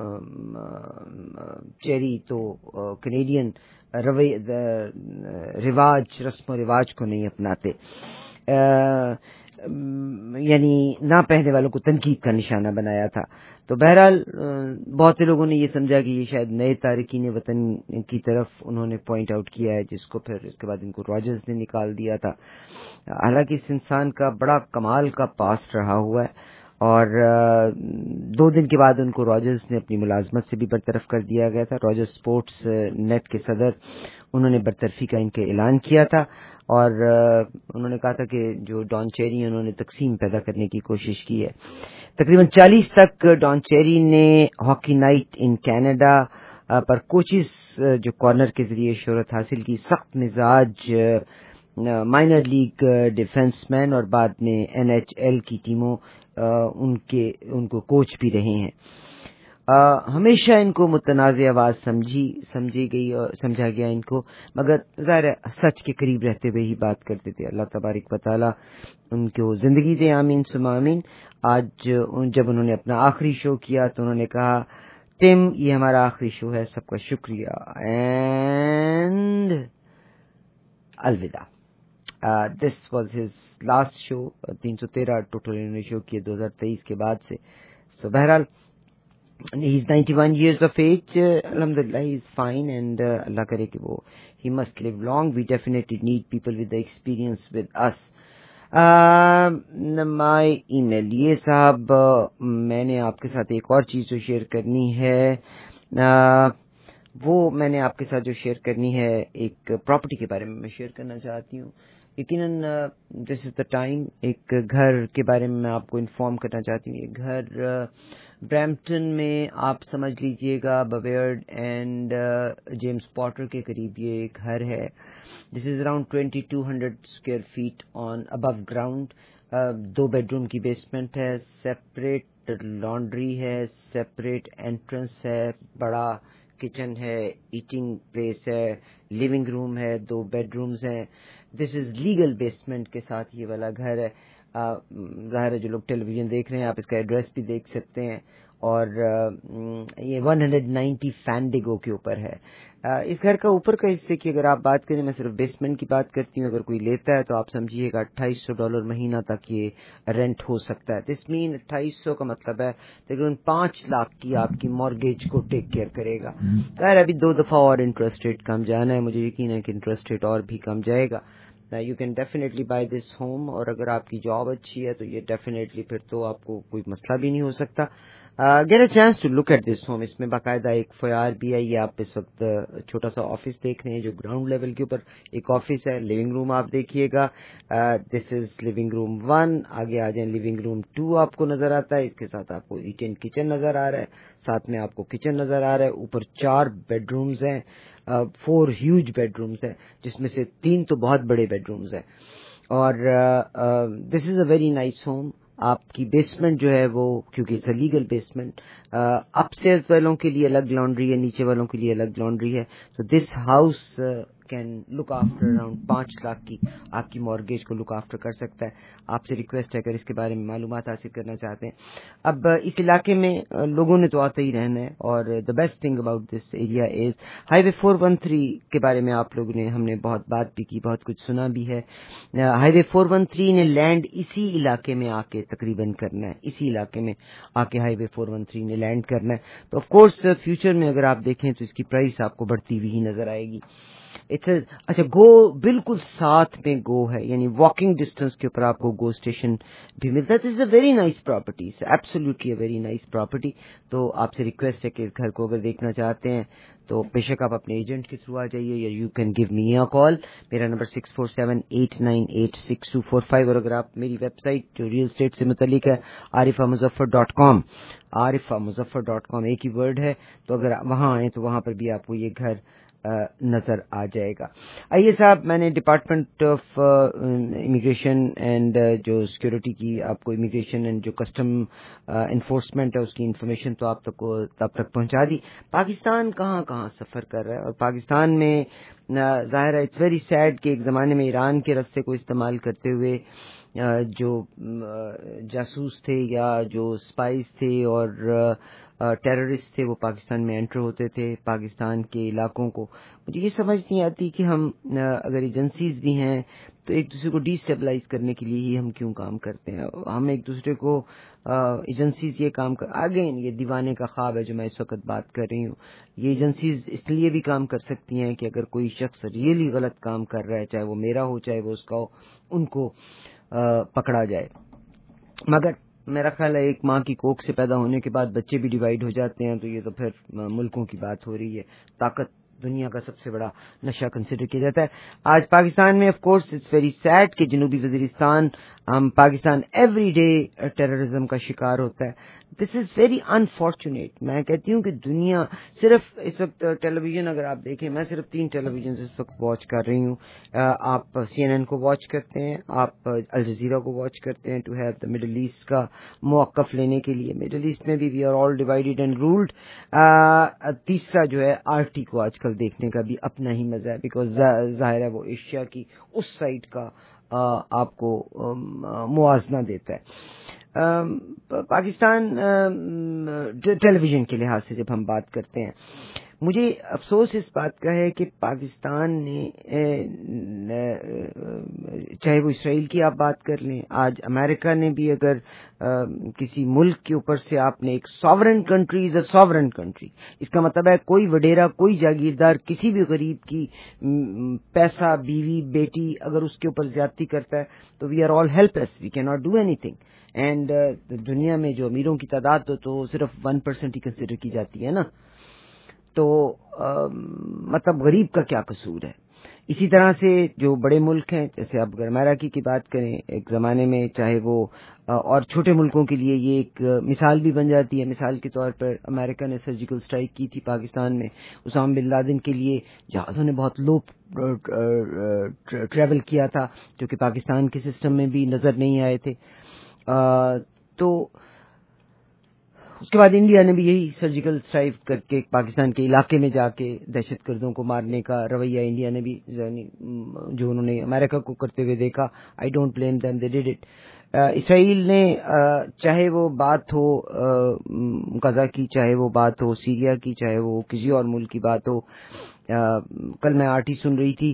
چیری تو کینیڈین رواج رسم و رواج کو نہیں اپناتے، یعنی نہ پہننے والوں کو تنقید کا نشانہ بنایا تھا. تو بہرحال بہت سے لوگوں نے یہ سمجھا کہ یہ شاید نئے تارکین وطن کی طرف انہوں نے پوائنٹ آؤٹ کیا ہے، جس کو پھر اس کے بعد ان کو راجرز نے نکال دیا تھا. حالانکہ اس انسان کا بڑا کمال کا پاس رہا ہوا ہے، اور 2 دن کے بعد ان کو راجرز نے اپنی ملازمت سے بھی برطرف کر دیا گیا تھا. راجرز اسپورٹس نیٹ کے صدر انہوں نے برطرفی کا ان کے اعلان کیا تھا، اور انہوں نے کہا تھا کہ جو ڈان چیری انہوں نے تقسیم پیدا کرنے کی کوشش کی ہے. تقریباً 40 تک ڈان چیری نے ہاکی نائٹ ان کینیڈا پر کوچز جو کارنر کے ذریعے شہرت حاصل کی، سخت مزاج مائنر لیگ ڈیفنس مین، اور بعد میں NHL کی ٹیموں ان کو کوچ بھی رہے ہیں. ہمیشہ ان کو متنازع آواز سمجھی گئی اور سمجھا گیا ان کو، مگر ظاہر سچ کے قریب رہتے ہوئے ہی بات کرتے تھے. اللہ تبارک و تعالیٰ ان کو زندگی دے، آمین ثم آمین. آج جب انہوں نے اپنا آخری شو کیا تو انہوں نے کہا ٹم یہ ہمارا آخری شو ہے، سب کا شکریہ اینڈ الوداع. This was his last show. 313 total انہوں نے شو کیے 2023 کے بعد سے. سو بہرحال he is 91 years of age. Alhamdulillah he is fine, and Allah کرے کہ وہ he must live long. We definitely need people with the experience with us. My email یہ صاحب میں نے آپ کے ساتھ ایک اور چیز جو شیئر کرنی ہے، وہ میں نے آپ کے ساتھ جو شیئر کرنی ہے ایک پراپرٹی کے بارے میں شیئر کرنا چاہتی ہوں. یقیناً دس از دا ٹائم. ایک گھر کے بارے میں آپ کو انفارم کرنا چاہتی ہوں. یہ گھر برامپٹن میں آپ سمجھ لیجئے گا بویرڈ اینڈ جیمز پاٹر کے قریب یہ گھر ہے. This is around 2200 square feet on above ground. 2 bedroom کی بیسمنٹ ہے، سیپریٹ لانڈری ہے، سیپریٹ انٹرنس ہے، بڑا کچن ہے، ایٹنگ پلیس ہے، لیونگ روم ہے، 2 بیڈ رومز ہیں. دس از لیگل بیسمنٹ کے ساتھ یہ والا گھر ہے. ظاہر ہے جو لوگ ٹیلی ویژن دیکھ رہے ہیں آپ اس کا ایڈریس بھی دیکھ سکتے ہیں، اور یہ 190 فینڈیگو کے اوپر ہے. اس گھر کا اوپر کا حصے کی اگر آپ بات کریں، میں صرف بیسمنٹ کی بات کرتی ہوں، اگر کوئی لیتا ہے تو آپ سمجھیے گا $2800 مہینہ تک یہ رینٹ ہو سکتا ہے. دس مین 2800 کا مطلب ہے تقریباً 5 لاکھ کی آپ کی مارگیج کو ٹیک کیئر کرے گا. خیر ابھی 2 دفعہ اور انٹرسٹ ریٹ کم جانا ہے، مجھے یقین ہے کہ انٹرسٹ ریٹ اور بھی کم جائے گا. You can definitely buy this home, اور اگر آپ کی جاب اچھی ہے تو یہ ڈیفینیٹلی پھر تو آپ کو کوئی مسئلہ بھی نہیں ہو سکتا. Get a chance to look at this home. اس میں باقاعدہ ایک فیار بھی ہے. یہ آپ اس وقت چھوٹا سا آفس دیکھ رہے ہیں جو گراؤنڈ لیول کے اوپر ایک آفس ہے. لیونگ روم آپ دیکھیے گا، دس از لیونگ روم 1. آگے آ جائیں لیونگ روم 2 آپ کو نظر آتا ہے. اس کے ساتھ آپ کو ایٹن کچن نظر آ رہا ہے، ساتھ میں آپ کو کچن نظر آ رہا ہے. اوپر 4 بیڈ رومز ہیں، 4 ہیوج بیڈ رومز ہیں، جس میں سے 3 تو بہت بڑے بیڈ رومز ہیں. اور this is a very nice home. آپ کی بیسمنٹ جو ہے وہ کیونکہ it's a legal basement, upstairs والوں کے لیے الگ لانڈری ہے، نیچے والوں کے لیے الگ لانڈری ہے. تو this house can look after around 5 lakh کی آپ کی مارگیج کو لک آفٹر کر سکتا ہے. آپ سے ریکویسٹ ہے اگر اس کے بارے میں معلومات حاصل کرنا چاہتے ہیں. اب اس علاقے میں لوگوں نے تو آتے ہی رہنا ہے، اور the best thing about this area is highway 413 کے بارے میں آپ لوگوں نے ہم نے بہت بات بھی کی، بہت کچھ سنا بھی ہے. ہائی وے 413 نے لینڈ اسی علاقے میں آ کے تقریباً کرنا ہے، اسی علاقے میں آ کے ہائی وے 413 نے لینڈ کرنا ہے. تو آف کورس فیوچر میں اگر آپ دیکھیں تو اس کی پرائس آپ کو بڑھتی ہوئی ہی نظر آئے گی. اچھا گو بالکل ساتھ میں گو ہے، یعنی واکنگ ڈسٹینس کے اوپر آپ کو گو اسٹیشن بھی ملتا ہے. This is a very nice property, absolutely a very nice property. تو آپ سے ریکویسٹ ہے کہ اس گھر کو اگر دیکھنا چاہتے ہیں تو بے شک آپ اپنے ایجنٹ کے تھرو آ جائیے، یا you can give me a call. میرا نمبر 6478986245. اور اگر آپ میری ویب سائٹ جو ریئل اسٹیٹ سے متعلق ہے عارفہ مظفر.com ایک ہی ورڈ ہے، تو اگر وہاں آئیں تو وہاں پر بھی آپ کو یہ گھر نظر آ جائے گا. آئیے صاحب, میں نے ڈپارٹمنٹ آف امیگریشن اینڈ جو سیکورٹی کی آپ کو امیگریشن اینڈ جو کسٹم انفورسمنٹ ہے اس کی انفارمیشن تو آپ تک پہنچا دی. پاکستان کہاں کہاں سفر کر رہا ہے, اور پاکستان میں ظاہر ہے اٹس ویری سیڈ کہ ایک زمانے میں ایران کے راستے کو استعمال کرتے ہوئے جو جاسوس تھے یا جو اسپائز تھے اور ٹیررسٹ تھے وہ پاکستان میں انٹر ہوتے تھے پاکستان کے علاقوں کو. مجھے یہ سمجھ نہیں آتی کہ ہم اگر ایجنسیز بھی ہیں تو ایک دوسرے کو ڈی اسٹیبلائز کرنے کے لیے ہی ہم کیوں کام کرتے ہیں. ہم ایک دوسرے کو ایجنسیز یہ کام اگین یہ دیوانے کا خواب ہے جو میں اس وقت بات کر رہی ہوں. یہ ایجنسیز اس لیے بھی کام کر سکتی ہیں کہ اگر کوئی شخص ریئلی غلط کام کر رہا ہے, چاہے وہ میرا ہو چاہے وہ اس کا ہو, ان کو پکڑا جائے. مگر میرا خیال ہے ایک ماں کی کوکھ سے پیدا ہونے کے بعد بچے بھی ڈیوائیڈ ہو جاتے ہیں, تو یہ تو پھر ملکوں کی بات ہو رہی ہے. طاقت دنیا کا سب سے بڑا نشہ کنسیڈر کیا جاتا ہے. آج پاکستان میں of course it's very sad کہ جنوبی Waziristan Pakistan every day terrorism کا شکار ہوتا ہے. This is very unfortunate. میں کہتی ہوں کہ دنیا صرف اس وقت ٹیلی ویژن اگر آپ دیکھیں, میں صرف 3 ٹیلی ویژن اس وقت واچ کر رہی ہوں. آپ CNN کو واچ کرتے ہیں, آپ الجزیرہ کو واچ کرتے ہیں to have the middle east کا موقف لینے کے لیے. مڈل ایسٹ میں بھی we are all divided and ruled. تیسرا جو ہے RT کو آج کل دیکھنے کا بھی اپنا ہی مزہ ہے, بیکاز ظاہر ہے وہ ایشیا کی اس سائڈ کا آپ کو موازنہ دیتا ہے. پاکستان ٹیلی ویژن کے لحاظ سے جب ہم بات کرتے ہیں, مجھے افسوس اس بات کا ہے کہ پاکستان نے چاہے وہ اسرائیل کی آپ بات کر لیں, آج امریکہ نے بھی اگر کسی ملک کے اوپر سے آپ نے ایک sovereign country is a sovereign country, اس کا مطلب ہے کوئی وڈیرا کوئی جاگیردار کسی بھی غریب کی پیسہ بیوی بیٹی اگر اس کے اوپر زیادتی کرتا ہے تو وی are all help less, we can not do anything. And دنیا میں جو امیروں کی تعداد تو صرف 1% ہی کنسیڈر کی جاتی ہے نا, تو مطلب غریب کا کیا قصور ہے. اسی طرح سے جو بڑے ملک ہیں, جیسے آپ اگر امریکہ کی بات کریں, ایک زمانے میں چاہے وہ اور چھوٹے ملکوں کے لیے یہ ایک مثال بھی بن جاتی ہے. مثال کے طور پر امریکہ نے سرجیکل اسٹرائک کی تھی پاکستان میں, اسامہ بن لادن کے لیے جہازوں نے بہت لو ٹریول کیا تھا جو کہ پاکستان کے سسٹم میں بھی نظر نہیں آئے تھے. تو اس کے بعد انڈیا نے بھی یہی سرجیکل اسٹرائک کر کے پاکستان کے علاقے میں جا کے دہشت گردوں کو مارنے کا رویہ انڈیا نے بھی جو انہوں نے امریکہ کو کرتے ہوئے دیکھا, I don't blame them, they did it. Israel نے چاہے وہ بات ہو غزہ کی, چاہے وہ بات ہو سیریا کی, چاہے وہ کسی اور ملک کی بات ہو, کل میں RT سن رہی تھی,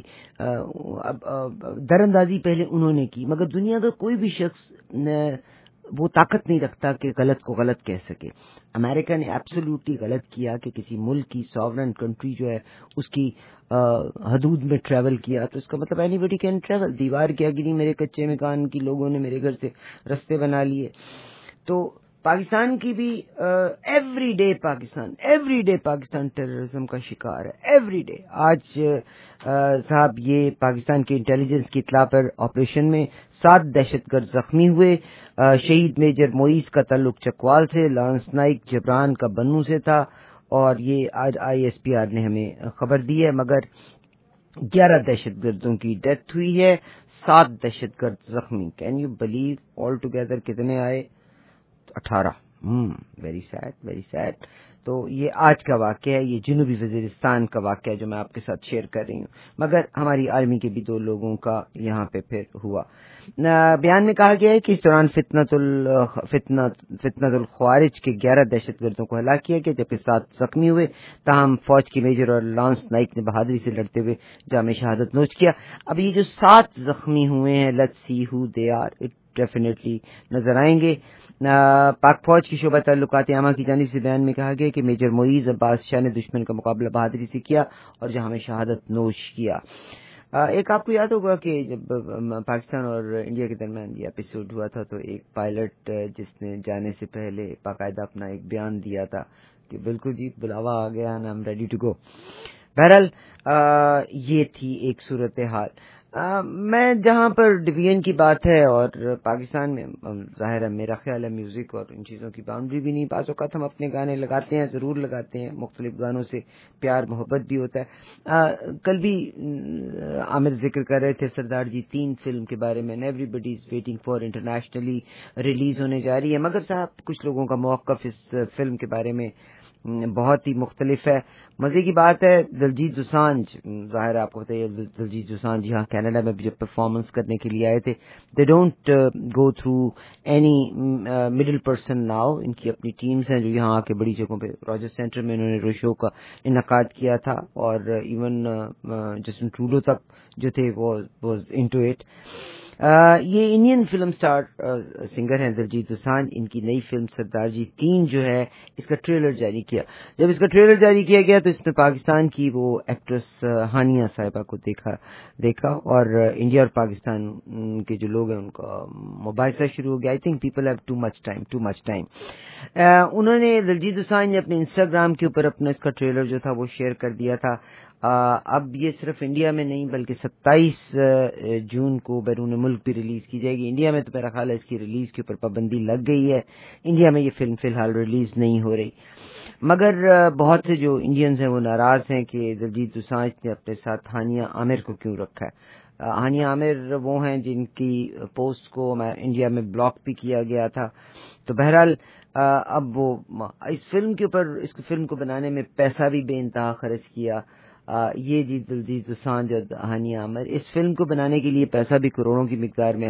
در اندازی پہلے انہوں نے کی, مگر دنیا کا کوئی بھی شخص وہ طاقت نہیں رکھتا کہ غلط کو غلط کہہ سکے. امریکہ نے ایبسولوٹلی غلط کیا کہ کسی ملک کی ساورن کنٹری جو ہے اس کی حدود میں ٹریول کیا, تو اس کا مطلب اینی باڈی کین ٹریول. دیوار کیا گری میرے کچے مکان کی, لوگوں نے میرے گھر سے رستے بنا لیے. تو پاکستان کی بھی ایوری ڈے پاکستان ٹیررزم کا شکار ہے, ایوری ڈے. آج صاحب یہ پاکستان کی انٹیلیجنس کی اطلاع پر آپریشن میں 7 دہشت گرد زخمی ہوئے. شہید میجر موئیز کا تعلق چکوال سے, لارنس نائک جبران کا بنو سے تھا, اور یہ آج ISPR نے ہمیں خبر دی ہے. مگر 11 دہشت گردوں کی ڈیتھ ہوئی ہے, 7 دہشت گرد زخمی. Can you believe all together کتنے آئے؟ 18. Very sad, very sad. تو یہ آج کا واقعہ ہے, یہ جنوبی وزیرستان کا واقعہ ہے جو میں آپ کے ساتھ شیئر کر رہی ہوں. مگر ہماری آرمی کے بھی 2 لوگوں کا یہاں پہ پھر ہوا. بیان میں کہا گیا ہے کہ اس دوران فتنۃ الخوارج کے 11 دہشت گردوں کو ہلاک کیا گیا جبکہ 7 زخمی ہوئے. تاہم فوج کے میجر اور لانس نائک نے بہادری سے لڑتے ہوئے جام شہادت نوش کیا. اب یہ جو 7 زخمی ہوئے ہیں, let's see who they are, definitely نظر آئیں گے. پاک فوج کی شعبہ تعلقات عامہ کی جانب سے بیان میں کہا گیا کہ میجر معیز عباس شاہ نے دشمن کا مقابلہ بہادری سے کیا اور جہاں میں شہادت نوش کیا. ایک آپ کو یاد ہوگا کہ جب پاکستان اور انڈیا کے درمیان یہ ایپیسوڈ ہوا تھا تو ایک پائلٹ جس نے جانے سے پہلے باقاعدہ اپنا ایک بیان دیا تھا کہ بالکل جی بلاوا آ گیا, I am ready to go. بہرحال یہ تھی ایک صورتحال. میں جہاں پر ڈویژن کی بات ہے اور پاکستان میں ظاہر ہے میرا خیال ہے میوزک اور ان چیزوں کی باؤنڈری بھی نہیں. بعض اوقات ہم اپنے گانے لگاتے ہیں, ضرور لگاتے ہیں, مختلف گانوں سے پیار محبت بھی ہوتا ہے. کل بھی عامر ذکر کر رہے تھے سردار جی 3 فلم کے بارے میں, everybody is waiting for internationally release ہونے جا رہی ہے, مگر صاحب کچھ لوگوں کا موقف اس فلم کے بارے میں بہت ہی مختلف ہے. مزے کی بات ہے دلجیت دوسانجھ, ظاہر آپ کو بتائیے دلجیت دوسانجھ یہاں کینیڈا میں جب پرفارمنس کرنے کے لیے آئے تھے, they don't go through any middle person now. ان کی اپنی ٹیمز ہیں جو یہاں آ کے بڑی جگہوں پہ, راجر سینٹر میں انہوں نے شو کا انعقاد کیا تھا اور ایون جسٹن ٹروڈو تک جو تھے وہ واز انٹو اٹ. یہ انڈین فلم سٹار سنگر ہیں دلجیت دوسانجھ. ان کی نئی فلم سردار جی 3 جو ہے اس کا ٹریلر جاری کیا. جب اس کا ٹریلر جاری کیا گیا تو اس میں پاکستان کی وہ ایکٹریس ہانیہ صاحبہ کو دیکھا اور انڈیا اور پاکستان کے جو لوگ ہیں ان کا مباحثہ شروع ہو گیا. I think people have too much time. انہوں نے دلجیت دوسانجھ نے اپنے انسٹاگرام کے اوپر اپنا اس کا ٹریلر جو تھا وہ شیئر کر دیا تھا. اب یہ صرف انڈیا میں نہیں بلکہ 27 جون کو بیرون ملک بھی ریلیز کی جائے گی. انڈیا میں تو میرا خیال ہے اس کی ریلیز کے اوپر پابندی لگ گئی ہے. انڈیا میں یہ فلم فی الحال ریلیز نہیں ہو رہی, مگر بہت سے جو انڈینز ہیں وہ ناراض ہیں کہ دلجیت دوسانجھ نے اپنے ساتھ ہانیہ عامر کو کیوں رکھا ہے. ہانیہ عامر وہ ہیں جن کی پوسٹ کو انڈیا میں بلاک بھی کیا گیا تھا. تو بہرحال اب وہ اس فلم کے اوپر اس فلم کو بنانے میں پیسہ بھی بے انتہا خرچ کیا. یہ جی دلجیت دوسانجھ اور ہانیہ عامر, اس فلم کو بنانے کے لیے پیسہ بھی کروڑوں کی مقدار میں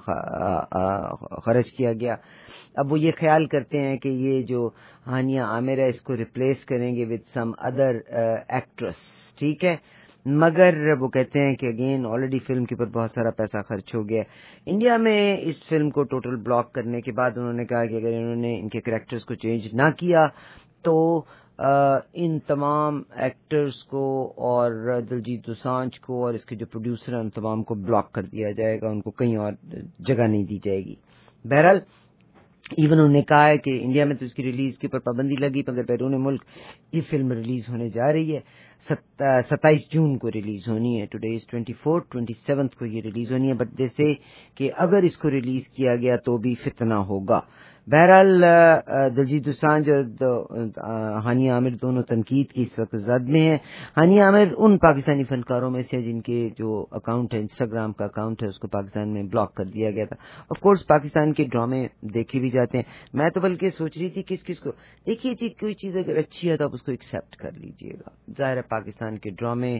خرچ کیا گیا. اب وہ یہ خیال کرتے ہیں کہ یہ جو ہانیہ عامر ہے اس کو ریپلیس کریں گے وتھ سم ادر ایکٹریس, ٹھیک ہے, مگر وہ کہتے ہیں کہ اگین آلریڈی فلم کے اوپر بہت سارا پیسہ خرچ ہو گیا. انڈیا میں اس فلم کو ٹوٹل بلاک کرنے کے بعد انہوں نے کہا کہ اگر انہوں نے ان کے کریکٹرز کو چینج نہ کیا تو ان تمام ایکٹرز کو اور دلجیت دوسانجھ کو اور اس کے جو پروڈیوسر ہیں ان تمام کو بلاک کر دیا جائے گا, ان کو کہیں اور جگہ نہیں دی جائے گی. بہرحال ایون انہوں نے کہا ہے کہ انڈیا میں تو اس کی ریلیز کے اوپر پابندی لگی, مگر بیرون ملک یہ فلم ریلیز ہونے جا رہی ہے. 27 جون کو ریلیز ہونی ہے. ٹوڈے از 27 کو یہ ریلیز ہونی ہے. بٹ جیسے کہ اگر اس کو ریلیز کیا گیا تو بھی فتنہ ہوگا. بہرحال دلجیت دوسانجھ اور ہانیہ عامر دونوں تنقید کی اس وقت زد میں ہیں. ہانیہ عامر ان پاکستانی فنکاروں میں سے جن کے جو اکاؤنٹ ہے انسٹاگرام کا اکاؤنٹ ہے اس کو پاکستان میں بلاک کر دیا گیا تھا. آف کورس پاکستان کے ڈرامے دیکھے بھی جاتے ہیں. میں تو بلکہ سوچ رہی تھی کس کو دیکھیے جی, کوئی چیز اگر اچھی ہے تو آپ اس کو ایکسیپٹ کر لیجئے گا. ظاہر ہے پاکستان کے ڈرامے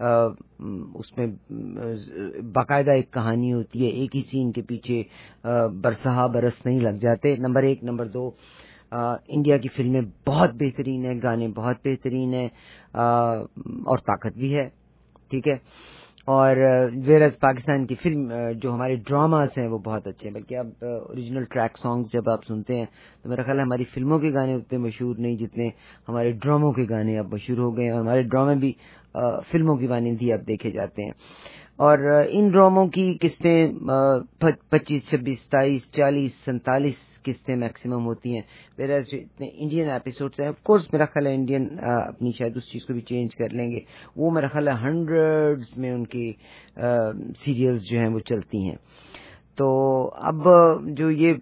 اس میں باقاعدہ ایک کہانی ہوتی ہے, ایک ہی سین کے پیچھے برسہ برس نہیں لگ جاتے. نمبر 1. نمبر 2, انڈیا کی فلمیں بہت بہترین ہیں, گانے بہت بہترین ہیں اور طاقت بھی ہے, ٹھیک ہے. اور ویرز پاکستان کی فلم جو ہمارے ڈراماز ہیں وہ بہت اچھے ہیں. بلکہ اب اوریجنل ٹریک سانگز جب آپ سنتے ہیں تو میرا خیال ہے ہماری فلموں کے گانے اتنے مشہور نہیں جتنے ہمارے ڈراموں کے گانے اب مشہور ہو گئے ہیں. اور ہمارے ڈرامے بھی فلموں کی مانندی اب دیکھے جاتے ہیں. اور ان ڈراموں کی قسطیں 25, 26, 27, 40, 47 قسطیں میکسیمم ہوتی ہیں. ویرز جو اتنے انڈین ایپیسوڈس ہیں, آف کورس میرا خیال ہے انڈین اپنی شاید اس چیز کو بھی چینج کر لیں گے. وہ میرا خیال ہے 100s میں ان کی سیریلز جو ہیں وہ چلتی ہیں. تو اب جو یہ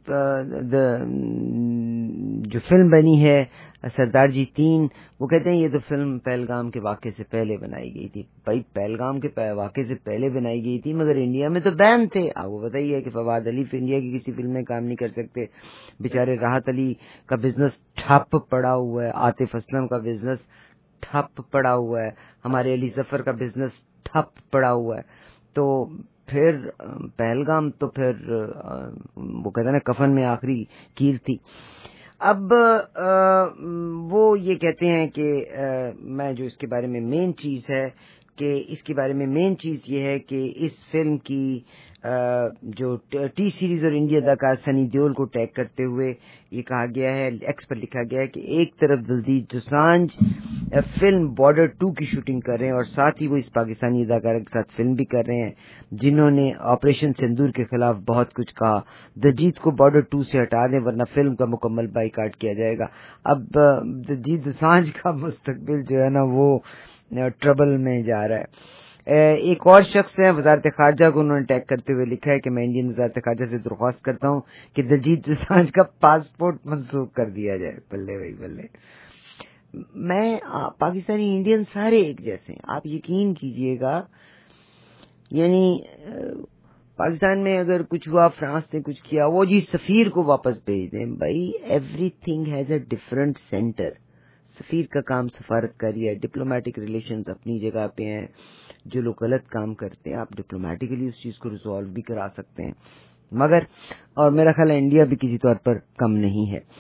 جو فلم بنی ہے سردار جی 3, وہ کہتے ہیں یہ تو فلم پہلگام کے واقعے سے پہلے بنائی گئی تھی. بھائی پہلگام کے واقعے سے پہلے بنائی گئی تھی مگر انڈیا میں تو بین تھے. آپ کو بتائیے کہ فواد علی انڈیا کی کسی فلم میں کام نہیں کر سکتے. بیچارے راحت علی کا بزنس ٹھپ پڑا ہوا ہے, عاطف اسلم کا بزنس ٹھپ پڑا ہوا ہے, ہمارے علی ظفر کا بزنس ٹھپ پڑا ہوا ہے. تو پھر پہلگام تو پھر وہ کہتے ہیں نا کفن میں آخری کیل تھی. اب وہ یہ کہتے ہیں کہ میں جو اس کے بارے میں مین چیز ہے کہ اس کے بارے میں مین چیز یہ ہے کہ اس فلم کی جو ٹی سیریز اور انڈیا اداکار سنی دیول کو ٹیگ کرتے ہوئے یہ کہا گیا ہے, ایکس پر لکھا گیا ہے کہ ایک طرف دلجیت دوسانجھ فلم بارڈر 2 کی شوٹنگ کر رہے ہیں اور ساتھ ہی وہ اس پاکستانی اداکار کے ساتھ فلم بھی کر رہے ہیں جنہوں نے آپریشن سندور کے خلاف بہت کچھ کہا. دلجیت کو بارڈر 2 سے ہٹا دیں ورنہ فلم کا مکمل بائیکاٹ کیا جائے گا. اب دلجیت دوسانجھ کا مستقبل جو ہے نا وہ ٹربل میں جا رہا ہے. ایک اور شخص ہے وزارت خارجہ کو، انہوں نے ٹیگ کرتے ہوئے لکھا ہے کہ میں انڈین وزارت خارجہ سے درخواست کرتا ہوں کہ دلجیت دوسانجھ کا پاسپورٹ منسوخ کر دیا جائے. بلے بھائی بلے. میں پاکستانی انڈین سارے ایک جیسے ہیں، آپ یقین کیجئے گا. یعنی پاکستان میں اگر کچھ ہوا، فرانس نے کچھ کیا، وہ جی سفیر کو واپس بھیج دیں. بھائی everything has a different centre. سفیر کا کام سفارت کاری ہے، ڈپلومیٹک ریلیشنز اپنی جگہ پہ ہیں. جو لوگ غلط کام کرتے ہیں آپ ڈپلومیٹکلی اس چیز کو ریزالو بھی کرا سکتے ہیں، مگر اور میرا خیال ہے انڈیا بھی کسی طور پر کم نہیں ہے.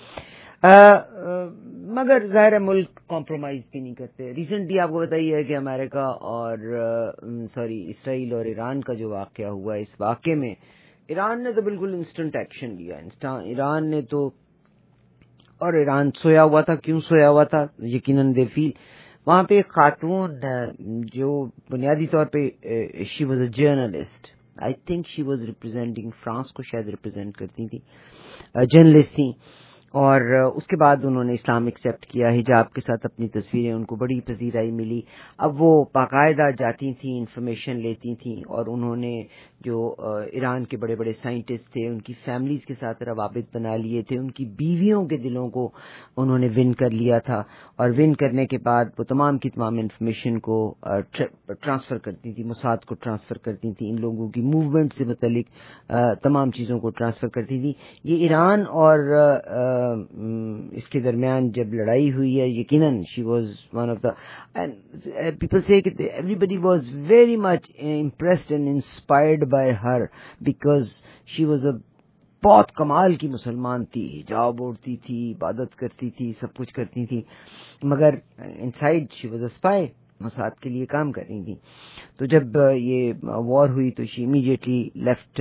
مگر ظاہر ملک کمپرومائز بھی نہیں کرتے. ریسنٹلی آپ کو بتائیے کہ امریکہ اور اسرائیل اور ایران کا جو واقعہ ہوا، اس واقعے میں ایران نے تو بالکل انسٹنٹ ایکشن لیا. ایران نے تو، اور ایران سویا ہوا تھا. کیوں سویا ہوا تھا؟ یقیناً دیفی وہاں پہ ایک خاتون جو بنیادی طور پہ she was a journalist, I think she was representing France کو، شاید ریپرزینٹ کرتی تھی، جرنلسٹ تھیں. اور اس کے بعد انہوں نے اسلام ایکسیپٹ کیا، حجاب کے ساتھ اپنی تصویریں، ان کو بڑی پذیرائی ملی. اب وہ باقاعدہ جاتی تھیں، انفارمیشن لیتی تھیں، اور انہوں نے جو ایران کے بڑے بڑے سائنٹسٹ تھے ان کی فیملیز کے ساتھ روابط بنا لیے تھے. ان کی بیویوں کے دلوں کو انہوں نے ون کر لیا تھا، اور ون کرنے کے بعد وہ تمام کی تمام انفارمیشن کو ٹرانسفر کرتی تھی، موساد کو ٹرانسفر کرتی تھیں، ان لوگوں کی موومنٹ سے متعلق تمام چیزوں کو ٹرانسفر کرتی تھی. یہ ایران اور اس کے درمیان جب لڑائی ہوئی ہے، یقیناً she was one of the, people سے everybody was very much impressed and inspired by her because she was a بہت کمال کی مسلمان تھی. حجاب اوڑھتی تھی، عبادت کرتی تھی، سب کچھ کرتی تھی، مگر inside she was a spy, Mossad کے لیے کام کر رہی تھی. تو جب یہ وار ہوئی تو she immediately left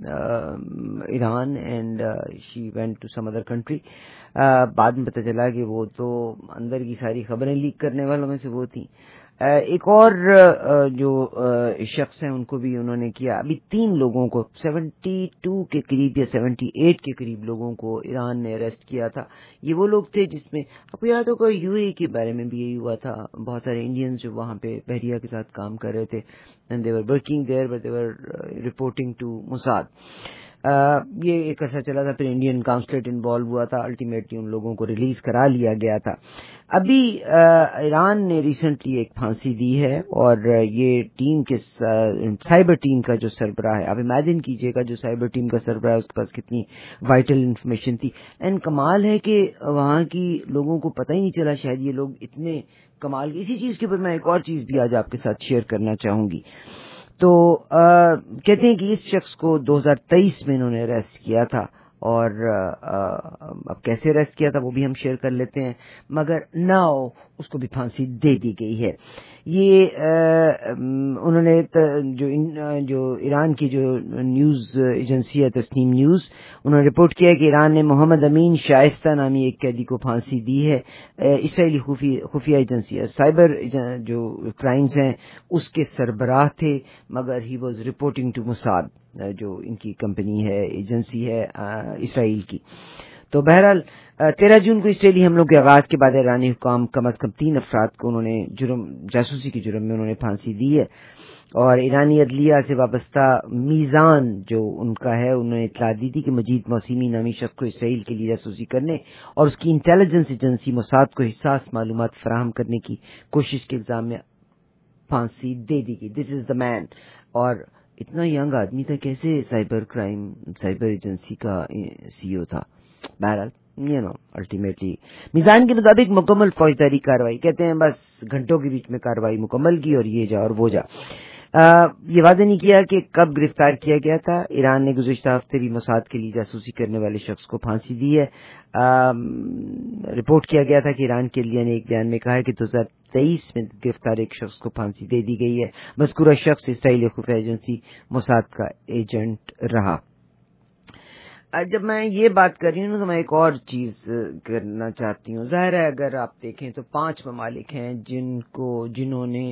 Iran and she went to some other country. بعد میں پتہ چلا کہ وہ تو اندر کی ساری خبریں لیک کرنے والوں میں سے وہ تھیں. ایک اور جو شخص ہیں ان کو بھی انہوں نے کیا. ابھی 3 لوگوں کو 72 کے قریب یا 78 کے قریب لوگوں کو ایران نے اریسٹ کیا تھا. یہ وہ لوگ تھے جس میں آپ کو یاد ہوگا یو اے کے بارے میں بھی یہی ہوا تھا. بہت سارے انڈینز جو وہاں پہ بحریہ کے ساتھ کام کر رہے تھے and they were working there but they were reporting to Mossad. یہ ایک عرصہ چلا تھا، پھر انڈین کانسولیٹ انوالو ہوا تھا، الٹیمیٹلی ان لوگوں کو ریلیز کرا لیا گیا تھا. ابھی ایران نے ریسنٹلی ایک پھانسی دی ہے، اور یہ ٹیم کے سائبر ٹیم کا جو سربراہ ہے، آپ امیجن کیجئے گا جو سائبر ٹیم کا سربراہ ہے اس کے پاس کتنی وائٹل انفارمیشن تھی. اینڈ کمال ہے کہ وہاں کی لوگوں کو پتہ ہی نہیں چلا شاید یہ لوگ اتنے کمال کی. اسی چیز کے اوپر میں ایک اور چیز بھی آج آپ کے ساتھ شیئر کرنا چاہوں گی. تو کہتے ہیں کہ اس شخص کو 2023 میں انہوں نے اریسٹ کیا تھا، اور اب کیسے اریسٹ کیا تھا وہ بھی ہم شیئر کر لیتے ہیں، مگر ناؤ اس کو بھی پھانسی دے دی گئی ہے. یہ انہوں نے جو ایران کی جو نیوز ایجنسی ہے تسنیم نیوز، انہوں نے رپورٹ کیا ہے کہ ایران نے محمد امین شائستہ نامی ایک قیدی کو پھانسی دی ہے. اسرائیلی خفیہ ایجنسی ہے، سائبر جو کرائمز ہیں اس کے سربراہ تھے، مگر he was reporting to Mossad جو ان کی کمپنی ہے، ایجنسی ہے اسرائیل کی. تو بہرحال 13 جون کو اسرائیلی حملوں کے آغاز کے بعد ایرانی حکام کم از کم 3 افراد کو انہوں نے جاسوسی کے جرم میں انہوں نے پھانسی دی ہے. اور ایرانی عدلیہ سے وابستہ میزان جو ان کا ہے، انہوں نے اطلاع دی تھی کہ مجید موسیمی نامی شخص کو اسرائیل کے لیے جاسوسی کرنے اور اس کی انٹیلیجنس ایجنسی موساد کو حساس معلومات فراہم کرنے کی کوشش کے الزام میں پھانسی دے دی گئی. دس از دا مین. اور اتنا ینگ آدمی تھا، کیسے سائبر ایجنسی کا سی او تھا. بہرحال الٹیمیٹلی میزان کے مطابق مکمل فوجداری کارروائی، کہتے ہیں بس گھنٹوں کے بیچ میں کارروائی مکمل کی، اور یہ جا اور وہ جا. یہ واضح نہیں کیا کہ کب گرفتار کیا گیا تھا. ایران نے گزشتہ ہفتے بھی موساد کے لیے جاسوسی کرنے والے شخص کو پھانسی دی ہے. رپورٹ کیا گیا تھا کہ ایران کے لیے نے ایک بیان میں کہا ہے کہ 2023 میں گرفتار ایک شخص کو پھانسی دے دی گئی ہے. مذکورہ شخص اسرائیلی خفیہ ایجنسی موساد کا ایجنٹ رہا. جب میں یہ بات کر رہی ہوں تو میں ایک اور چیز کرنا چاہتی ہوں. ظاہر ہے اگر آپ دیکھیں تو 5 ممالک ہیں جنہوں نے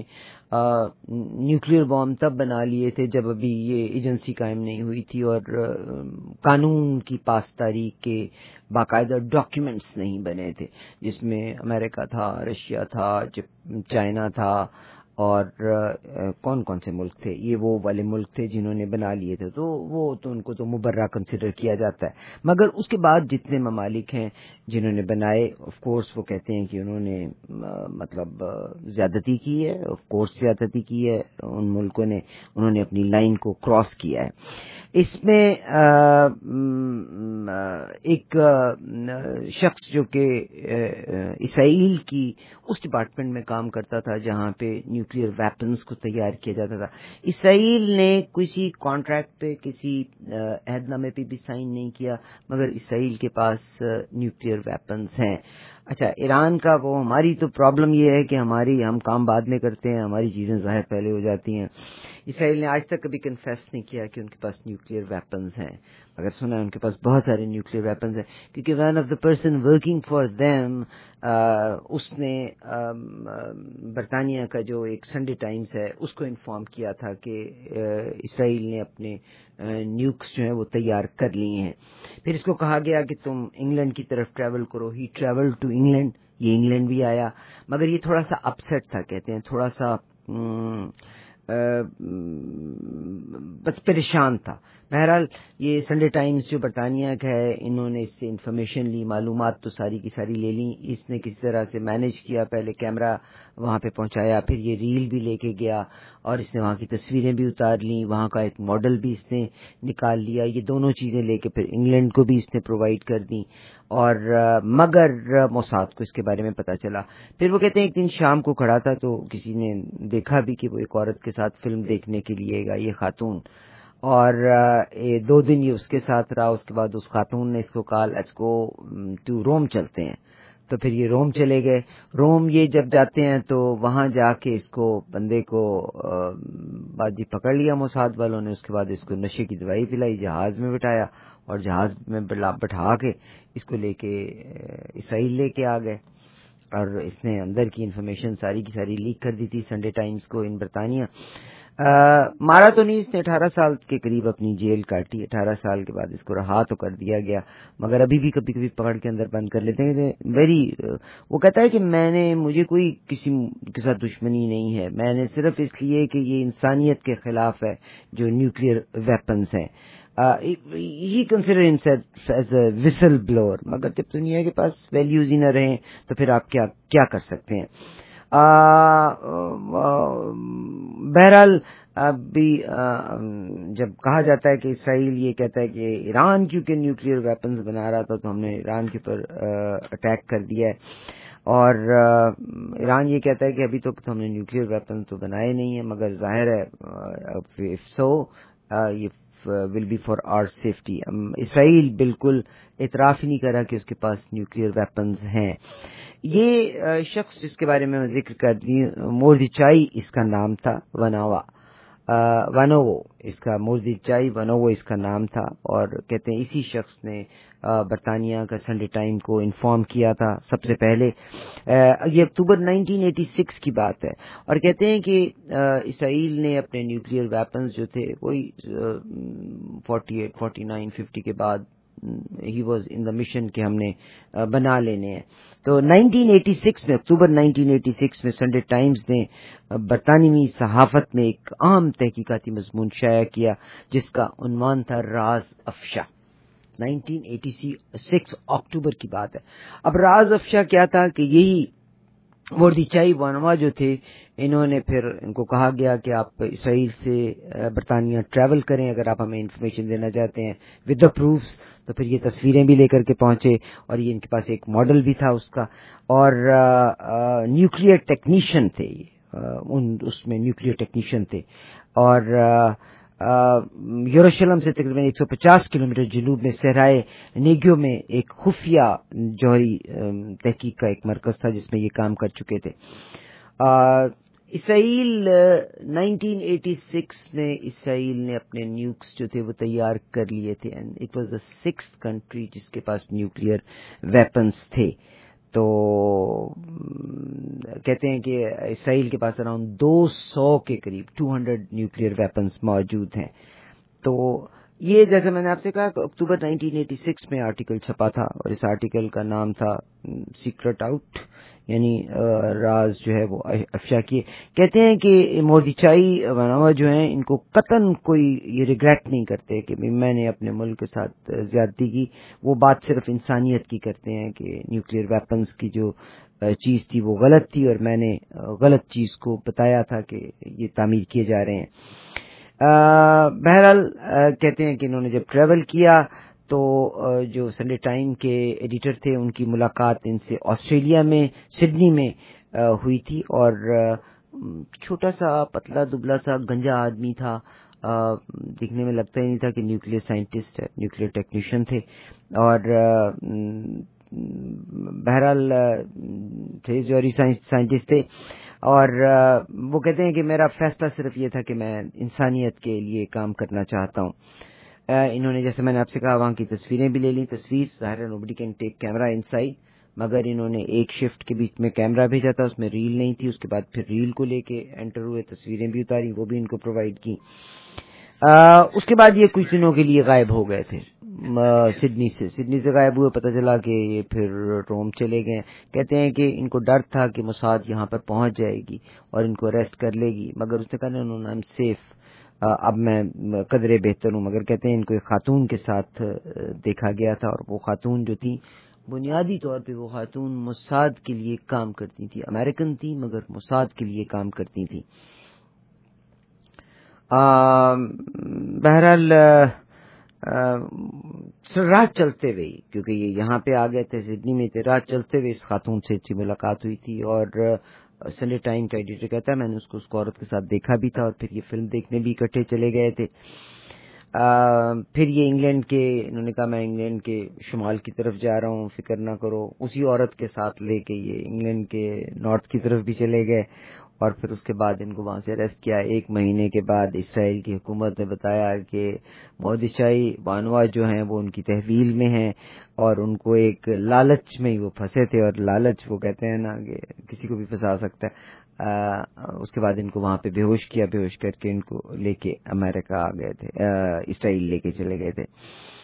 نیوکلیر بم تب بنا لیے تھے جب ابھی یہ ایجنسی قائم نہیں ہوئی تھی، اور قانون کی پاسداری کے باقاعدہ ڈاکیومنٹس نہیں بنے تھے، جس میں امریکہ تھا، رشیا تھا، چائنا تھا، اور کون کون سے ملک تھے, یہ وہ والے ملک تھے جنہوں نے بنا لیے تھے, تو وہ تو ان کو تو مبرہ کنسیڈر کیا جاتا ہے. مگر اس کے بعد جتنے ممالک ہیں جنہوں نے بنائے, آف کورس وہ کہتے ہیں کہ انہوں نے مطلب زیادتی کی ہے, آف کورس زیادتی کی ہے ان ملکوں نے, انہوں نے اپنی لائن کو کراس کیا ہے. اس میں ایک شخص جو کہ اسرائیل کی اس ڈپارٹمنٹ میں کام کرتا تھا جہاں پہ نیوکلیئر ویپنز کو تیار کیا جاتا تھا, اسرائیل نے کسی کانٹریکٹ پہ کسی عہد نامے پہ بھی سائن نہیں کیا, مگر اسرائیل کے پاس نیوکلیئر ویپنز ہیں. اچھا, ایران کا وہ ہماری تو پرابلم یہ ہے کہ ہم کام بعد میں کرتے ہیں, ہماری چیزیں ظاہر پہلے ہو جاتی ہیں. اسرائیل نے آج تک کبھی کنفیس نہیں کیا کہ ان کے پاس نیوکلیئر ویپنز ہیں, اگر سنا ہے ان کے پاس بہت سارے نیوکلیئر ویپنز ہیں, کیونکہ one of the person working for them اس نے برطانیہ کا جو ایک سنڈے ٹائمز ہے اس کو انفارم کیا تھا کہ اسرائیل نے اپنے نیوکس جو ہیں وہ تیار کر لیے ہیں. پھر اس کو کہا گیا کہ تم انگلینڈ کی طرف ٹریول کرو, ہی ٹریول ٹو انگلینڈ, یہ انگلینڈ بھی آیا, مگر یہ تھوڑا سا اپسیٹ تھا, کہتے ہیں تھوڑا سا بس پریشان تھا. بہرحال یہ سنڈے ٹائمز جو برطانیہ کا ہے, انہوں نے اس سے انفارمیشن لی, معلومات تو ساری کی ساری لے لیں. اس نے کسی طرح سے مینیج کیا, پہلے کیمرہ وہاں پہ پہنچایا, پھر یہ ریل بھی لے کے گیا اور اس نے وہاں کی تصویریں بھی اتار لیں, وہاں کا ایک ماڈل بھی اس نے نکال لیا. یہ دونوں چیزیں لے کے پھر انگلینڈ کو بھی اس نے پرووائڈ کر دیں, اور مگر موساد کو اس کے بارے میں پتا چلا. پھر وہ کہتے ہیں ایک دن شام کو کھڑا تھا تو کسی نے دیکھا بھی کہ وہ ایک عورت کے ساتھ فلم دیکھنے کے لیے گا, یہ خاتون, اور 2 دن یہ اس کے ساتھ رہا. اس کے بعد اس خاتون نے اس کو کہا لیٹس گو ٹو روم چلتے ہیں, تو پھر یہ روم چلے گئے. روم یہ جب جاتے ہیں تو وہاں جا کے اس کو بندے کو باجی پکڑ لیا موساد والوں نے. اس کے بعد اس کو نشے کی دوائی پلائی, جہاز میں بٹھایا اور جہاز میں بٹھا کے اس کو لے کے اسرائیل لے کے آ گئے, اور اس نے اندر کی انفارمیشن ساری کی ساری لیک کر دی تھی سنڈے ٹائمز کو ان برطانیہ. مارا تو نہیں, اس نے 18 سال کے قریب اپنی جیل کاٹی. 18 سال کے بعد اس کو رہا تو کر دیا گیا, مگر ابھی بھی کبھی کبھی پکڑ کے اندر بند کر لیتے ہیں. وہ کہتا ہے کہ مجھے کوئی کسی کے ساتھ دشمنی نہیں ہے, میں نے صرف اس لیے کہ یہ انسانیت کے خلاف ہے جو نیوکلیئر ویپنز ہیں. He consider himself as a whistleblower, مگر جب دنیا کے پاس ویلیوز ہی نہ رہیں تو پھر آپ کیا کر سکتے ہیں. بہرحال ابھی جب کہا جاتا ہے کہ اسرائیل یہ کہتا ہے کہ ایران کیونکہ نیوکلیئر ویپنز بنا رہا تھا تو ہم نے ایران کے اوپر اٹیک کر دیا ہے, اور ایران یہ کہتا ہے کہ ابھی تک تو ہم نے نیوکلیئر ویپنز تو بنائے نہیں ہیں, مگر ظاہر ہے یہ will be for our safety. اسرائیل بالکل اعتراف ہی نہیں کرا کہ اس کے پاس نیوکلیئر ویپنز ہیں. یہ شخص جس کے بارے میں میں ذکر کر دی, موردیچائی اس کا نام تھا, ونوو اس کا, موردیچائی ونوو اس کا نام تھا, اور کہتے ہیں اسی شخص نے برطانیہ کا سنڈے ٹائم کو انفارم کیا تھا سب سے پہلے. یہ اکتوبر 1986 کی بات ہے, اور کہتے ہیں کہ اسرائیل نے اپنے نیوکلیئر ویپنز جو تھے وہی 48, 49, 50 کے بعد he was in the mission کہ ہم نے بنا لینے ہیں. تو 1986 میں, اکتوبر 1986 میں سنڈے ٹائمز نے برطانوی صحافت میں ایک عام تحقیقاتی مضمون شائع کیا جس کا عنوان تھا راز افشا. 1986 اکتوبر کی بات ہے. اب راز افشا کیا تھا کہ یہی موردیچائی ونوا جو تھے, انہوں نے پھر ان کو کہا گیا کہ آپ اسرائیل سے برطانیہ ٹریول کریں اگر آپ ہمیں انفارمیشن دینا چاہتے ہیں ود دا پروفس. تو پھر یہ تصویریں بھی لے کر کے پہنچے, اور یہ ان کے پاس ایک ماڈل بھی تھا اس کا, اور نیوکلیئر ٹیکنیشین تھے اس میں نیوکلیئر ٹیکنیشین تھے, اور یروشلم سے تقریباً 150 کلومیٹر جنوب میں صحرائے نیگیو میں ایک خفیہ جوہری تحقیق کا ایک مرکز تھا جس میں یہ کام کر چکے تھے. اسرائیل 1986 میں اسرائیل نے اپنے نیوکس جو تھے وہ تیار کر لیے تھے, and it was the 6th country جس کے پاس نیوکلیئر ویپنز تھے. تو کہتے ہیں کہ اسرائیل کے پاس اراؤنڈ 200 کے قریب 200 نیوکلیئر ویپنز موجود ہیں. تو یہ جیسے میں نے آپ سے کہا اکتوبر 1986 میں آرٹیکل چھپا تھا اور اس آرٹیکل کا نام تھا سیکرٹ آؤٹ، یعنی راز جو ہے وہ افشا کیے. کہتے ہیں کہ موردچائی ونوا جو ہیں ان کو قطعاً کوئی یہ ریگریٹ نہیں کرتے کہ میں نے اپنے ملک کے ساتھ زیادتی کی. وہ بات صرف انسانیت کی کرتے ہیں کہ نیوکلیئر ویپنز کی جو چیز تھی وہ غلط تھی اور میں نے غلط چیز کو بتایا تھا کہ یہ تعمیر کیے جا رہے ہیں. بہرحال کہتے ہیں کہ انہوں نے جب ٹریول کیا تو جو سنڈے ٹائم کے ایڈیٹر تھے ان کی ملاقات ان سے آسٹریلیا میں سڈنی میں ہوئی تھی، اور چھوٹا سا پتلا دبلا سا گنجا آدمی تھا، دیکھنے میں لگتا ہی نہیں تھا کہ نیوکلیئر سائنٹسٹ ہے، نیوکلیئر ٹیکنیشین تھے، اور بہرحال تھے جوہری سائنٹسٹ تھے. اور وہ کہتے ہیں کہ میرا فیصلہ صرف یہ تھا کہ میں انسانیت کے لیے کام کرنا چاہتا ہوں. انہوں نے جیسے میں نے آپ سے کہا وہاں کی تصویریں بھی لے لی. تصویر ظاہر ہے nobody can take camera inside, مگر انہوں نے ایک شفٹ کے بیچ میں کیمرہ بھیجا تھا، اس میں ریل نہیں تھی. اس کے بعد پھر ریل کو لے کے انٹر ہوئے، تصویریں بھی اتاری، وہ بھی ان کو پرووائڈ کی. اس کے بعد یہ کچھ دنوں کے لیے غائب ہو گئے تھے سڈنی سے غائب ہوئے. پتہ چلا کہ یہ پھر روم چلے گئے. کہتے ہیں کہ ان کو ڈر تھا کہ موساد یہاں پر پہنچ جائے گی اور ان کو اریسٹ کر لے گی، مگر اس نے کہا انہوں نے سیف، اب میں قدرے بہتر ہوں. مگر کہتے ہیں ان کو ایک خاتون کے ساتھ دیکھا گیا تھا، اور وہ خاتون جو تھی بنیادی طور پہ وہ خاتون موساد کے لیے کام کرتی تھی، امریکن تھی مگر موساد کے لیے کام کرتی تھی. بہرحال رات چلتے ہوئے، کیونکہ یہ یہاں پہ آ گئے تھے سڈنی میں تھے، رات چلتے ہوئے اس خاتون سے اچھی ملاقات ہوئی تھی. اور سنڈے ٹائم کا ایڈیٹر کہتا ہے میں نے اس کو عورت کے ساتھ دیکھا بھی تھا، اور پھر یہ فلم دیکھنے بھی اکٹھے چلے گئے تھے. پھر یہ انگلینڈ کے، انہوں نے کہا میں انگلینڈ کے شمال کی طرف جا رہا ہوں، فکر نہ کرو. اسی عورت کے ساتھ لے کے یہ انگلینڈ کے نارتھ کی طرف بھی چلے گئے، اور پھر اس کے بعد ان کو وہاں سے اریسٹ کیا. 1 مہینے کے بعد اسرائیل کی حکومت نے بتایا کہ موردچائی وانوا جو ہیں وہ ان کی تحویل میں ہیں، اور ان کو ایک لالچ میں ہی وہ پھنسے تھے، اور لالچ وہ کہتے ہیں نا کہ کسی کو بھی پھنسا سکتا ہے. اس کے بعد ان کو وہاں پہ بے ہوش کیا، بے ہوش کر کے ان کو لے کے امریکہ آ گئے تھے، اسرائیل لے کے چلے گئے تھے.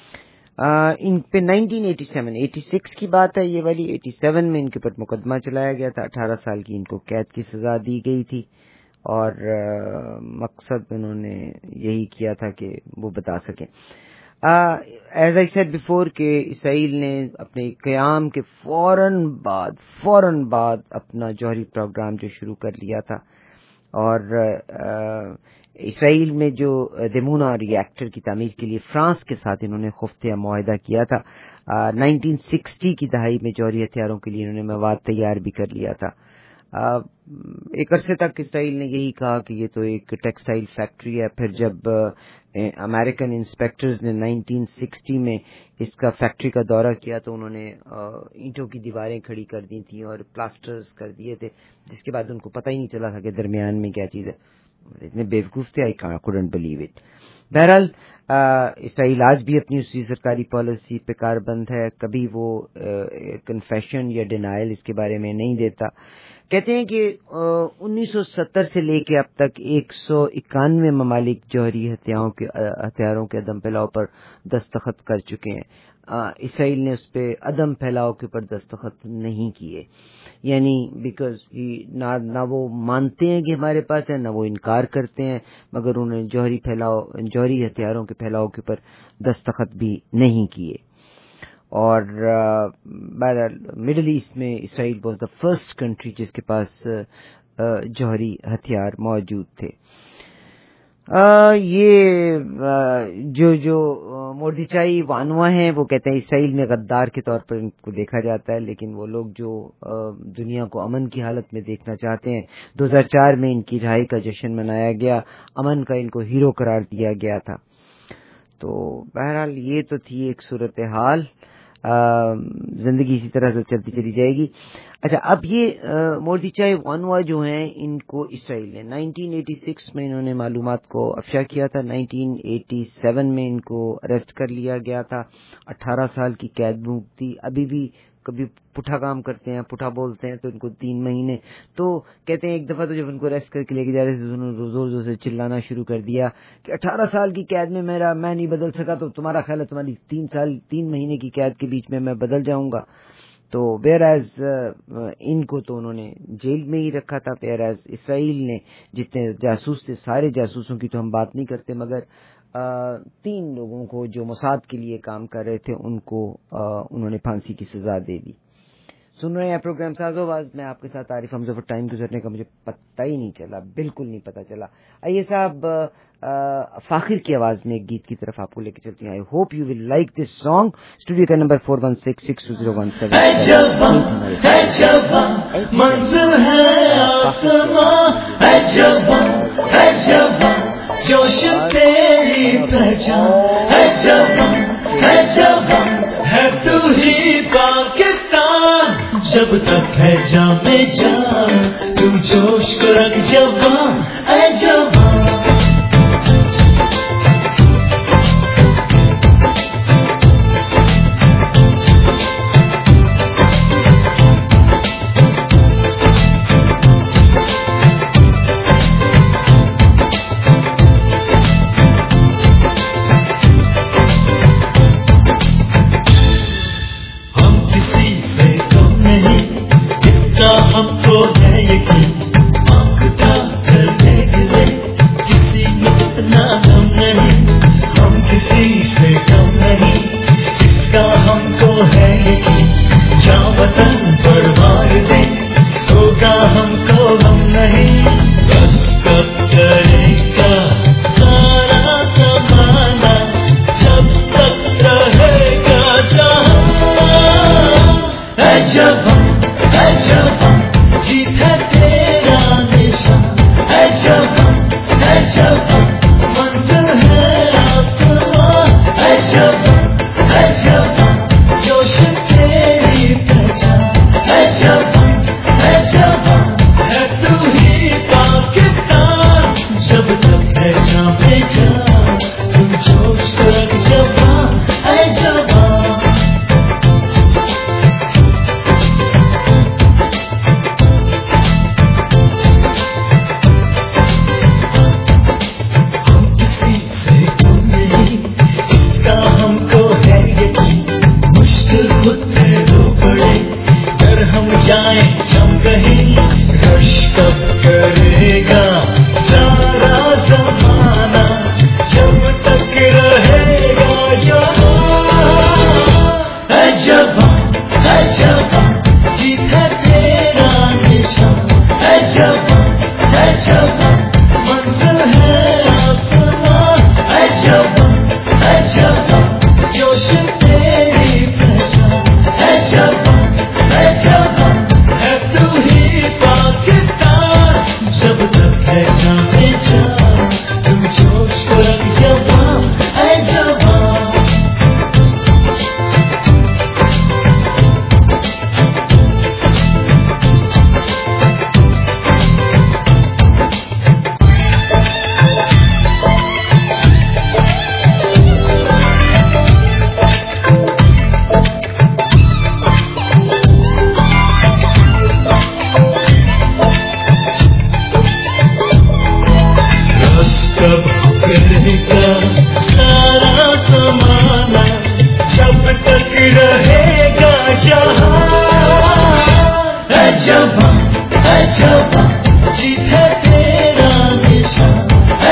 ان پہ 1986 کی بات ہے یہ والی. 87 میں ان کے اوپر مقدمہ چلایا گیا تھا، 18 سال کی ان کو قید کی سزا دی گئی تھی، اور مقصد انہوں نے یہی کیا تھا کہ وہ بتا سکیں. ایز آئی سیڈ بیفور کہ اسرائیل نے اپنے قیام کے فوراً بعد اپنا جوہری پروگرام جو شروع کر لیا تھا، اور اسرائیل میں جو دیمونا ری ایکٹر کی تعمیر کے لیے فرانس کے ساتھ انہوں نے خفتہ معاہدہ کیا تھا. 1960 کی دہائی میں جوہری ہتھیاروں کے لیے انہوں نے مواد تیار بھی کر لیا تھا. ایک عرصے تک اسرائیل نے یہی کہا کہ یہ تو ایک ٹیکسٹائل فیکٹری ہے. پھر جب امریکن انسپیکٹرز نے 1960 میں اس کا فیکٹری کا دورہ کیا تو انہوں نے اینٹوں کی دیواریں کھڑی کر دی تھیں اور پلاسٹرز کر دیے تھے، جس کے بعد ان کو پتہ ہی نہیں چلا تھا کہ درمیان میں کیا چیز ہے. اتنے بیوقوف تھے، I couldn't believe it. بہرحال اسرائیل آج بھی اپنی اسی سرکاری پالیسی پہ کاربند ہے، کبھی وہ کنفیشن یا ڈینائل اس کے بارے میں نہیں دیتا. کہتے ہیں کہ 1970 سے لے کے اب تک 191 ممالک جوہری ہتھیاروں کے عدم پھیلاؤ پر دستخط کر چکے ہیں. اسرائیل نے اس پہ عدم پھیلاؤ کے اوپر دستخط نہیں کیے، یعنی بیکاز نہ وہ مانتے ہیں کہ ہمارے پاس ہے، نہ وہ انکار کرتے ہیں، مگر انہوں نے جوہری ہتھیاروں کے پھیلاؤ کے اوپر دستخط بھی نہیں کیے. اور مڈل ایسٹ میں Israel was the first country جس کے پاس جوہری ہتھیار موجود تھے. یہ جو موردچائی وانوا ہیں وہ کہتے ہیں اسرائیل میں غدار کے طور پر ان کو دیکھا جاتا ہے، لیکن وہ لوگ جو دنیا کو امن کی حالت میں دیکھنا چاہتے ہیں. 2004 میں ان کی رہائی کا جشن منایا گیا، امن کا ان کو ہیرو قرار دیا گیا تھا. تو بہرحال یہ تو تھی ایک صورتحال، زندگی اسی طرح سے چلتی چلی جائے گی. اچھا، اب یہ موردچائی وانوا جو ہیں ان کو اسرائیل نے 1986 میں انہوں نے معلومات کو افشا کیا تھا، 1987 میں ان کو اریسٹ کر لیا گیا تھا، 18 سال کی قید موقع تھی. ابھی بھی कभी पुठा काम करते हैं, पुठा बोलते हैं, तो इनको 3 महीने। तो कहते हैं एक दफा तो जब इनको अरेस्ट करके लेके जा रहे थे तो उन्होंने जोर जोर से चिल्लाना शुरू कर दिया कि 18 साल की कैद में मैं नहीं बदल सका, तो तुम्हारा ख्याल है तुम्हारी 3 महीने की कैद के बीच में मैं बदल जाऊंगा। तो वेयरएज इनको तो उन्होंने जेल में ही रखा था। वेयरएज इसराइल ने जितने जासूस थे, सारे जासूसों की तो हम बात नहीं करते, मगर 3 लोगों को जो मोसाद के लिए काम कर रहे थे उनको उन्होंने फांसी की सजा दे दी। सुन रहे हैं प्रोग्राम साज़ोबाज़, मैं आपके साथ आरिफ हमजा। पर टाइम गुजरने का मुझे पता ही नहीं चला, बिल्कुल नहीं पता चला। आइए साहब, फाखिर की आवाज में एक गीत की तरफ आपको लेके चलती हैं। I hope you will like this song. Studio का नंबर 41662017। मंजिल है आसमां, है जवां जोश तेरी पहचान, है जवां है तू ही पाकिस्तान। जब तक है जामे जान तू जोश को रख जवान, है जवान। हमको है यकीन, मांगता करने के लिए किसी में इतना दम नहीं, हम किसी से कम नहीं, इसका हमको है यकीन। जहाँ वतन बर्बाद दे होगा हमको हम नहीं, बस कब करेगा सारा जमाना, जब तक रहेगा जहाँ है जवान, है जवान जीत है तेरा निशान, है जवान, है जवान मंजिल है आसमां, है जवान जोश तेरी पहचान, है जवान है तू ही पाकिस्तान। जब तक है जामे जान तू जोश रख जवान, है जवान। जाए जम कहीं रश कब करेगा सारा जमाना, जब तक रहेगा जवान, है जवान जीत है तेरा निशान, है जवान मंजिल है आसमां, है जवान जोश तेरी पहचान, है जवान है तू ही पाकिस्तान। जब तक है जामे जान तू जोश को रख जवान, है जवान। कब करेगा सारा जमाना, जब तक रहेगा जहाँ है जवान जीत है तेरा निशान, है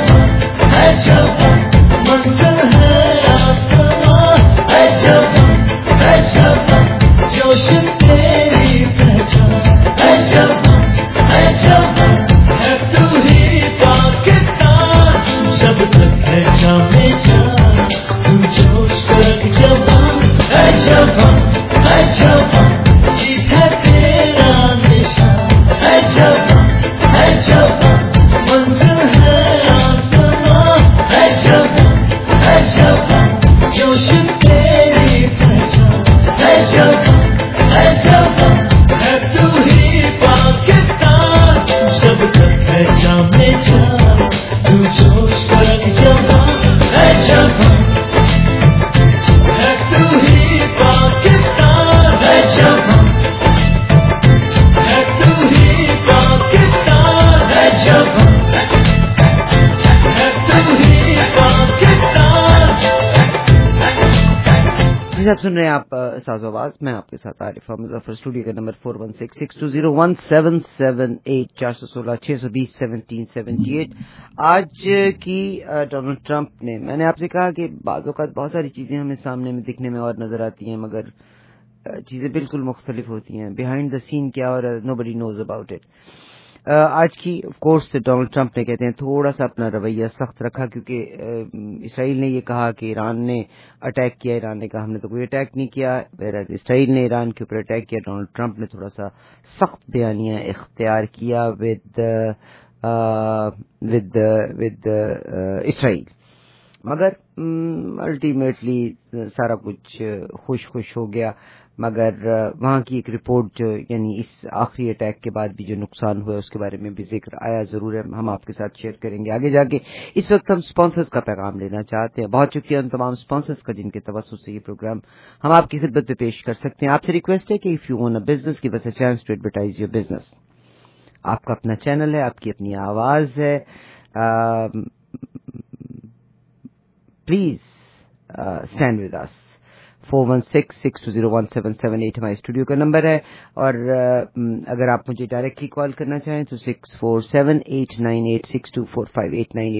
जवान मंजिल है आसमां, है जवान जोश तेरी पहचान, है जवान है तू ही पाकिस्तान। जब तक है जामे जान तू जोश रख जवान, है जवान जीत है तेरा निशान, है जवान मंजिल है आसमां, है जवान जोश तेरी पहचान, है जवान है तू ही पाकिस्तान। जब तक है जामे जान तू जोश रख जवान, है जवान है तू ही पाकिस्तान, है साहब सुन रहे हैं आप साज़ आवाज, मैं आपके साथ आरिफ मुजफ्फर। स्टूडियो का नंबर 4166201778 416-620-1778। आज की डोनाल्ड ट्रंप ने, मैंने आपसे कहा कि बाज़ औक़ात बहुत सारी चीजें हमें सामने में दिखने में और नजर आती हैं, मगर चीजें बिल्कुल मुख्तलिफ होती हैं। बिहाइंड द सीन क्या हो रहा है, नोबडी नोज अबाउट इट। आज की ऑफ कोर्स डोनाल्ड ट्रंप ने, कहते हैं, थोड़ा सा अपना रवैया सख्त रखा, क्योंकि इसराइल ने ये कहा कि ईरान ने अटैक किया। ईरान ने कहा हमने तो कोई अटैक नहीं किया, वेराज इसराइल ने ईरान के ऊपर अटैक किया। डोनाल्ड ट्रंप ने थोड़ा सा सख्त बयानिया इख्तियार किया विद इसराइल, मगर अल्टीमेटली सारा कुछ खुश हो गया। मगर वहाँ की एक रिपोर्ट जो, यानी इस आखिरी अटैक के बाद भी जो नुकसान हुआ उसके बारे में भी जिक्र आया जरूर है, हम आपके साथ शेयर करेंगे आगे जाके। इस वक्त हम स्पॉन्सर्स का पैगाम लेना चाहते हैं। बहुत शुक्रिया उन तमाम स्पॉन्सर्स का जिनके तवज्जुह से ये प्रोग्राम हम आपकी खिदमत में पेश कर सकते हैं। आपसे रिक्वेस्ट है कि if you own a business, give us a chance to advertise your business. आपका अपना चैनल है, आपकी अपनी आवाज है, प्लीज स्टैंड विद अस। 4166201778 हमारे स्टूडियो का नंबर है, और अगर आप मुझे डायरेक्टली कॉल करना चाहें तो 6478986245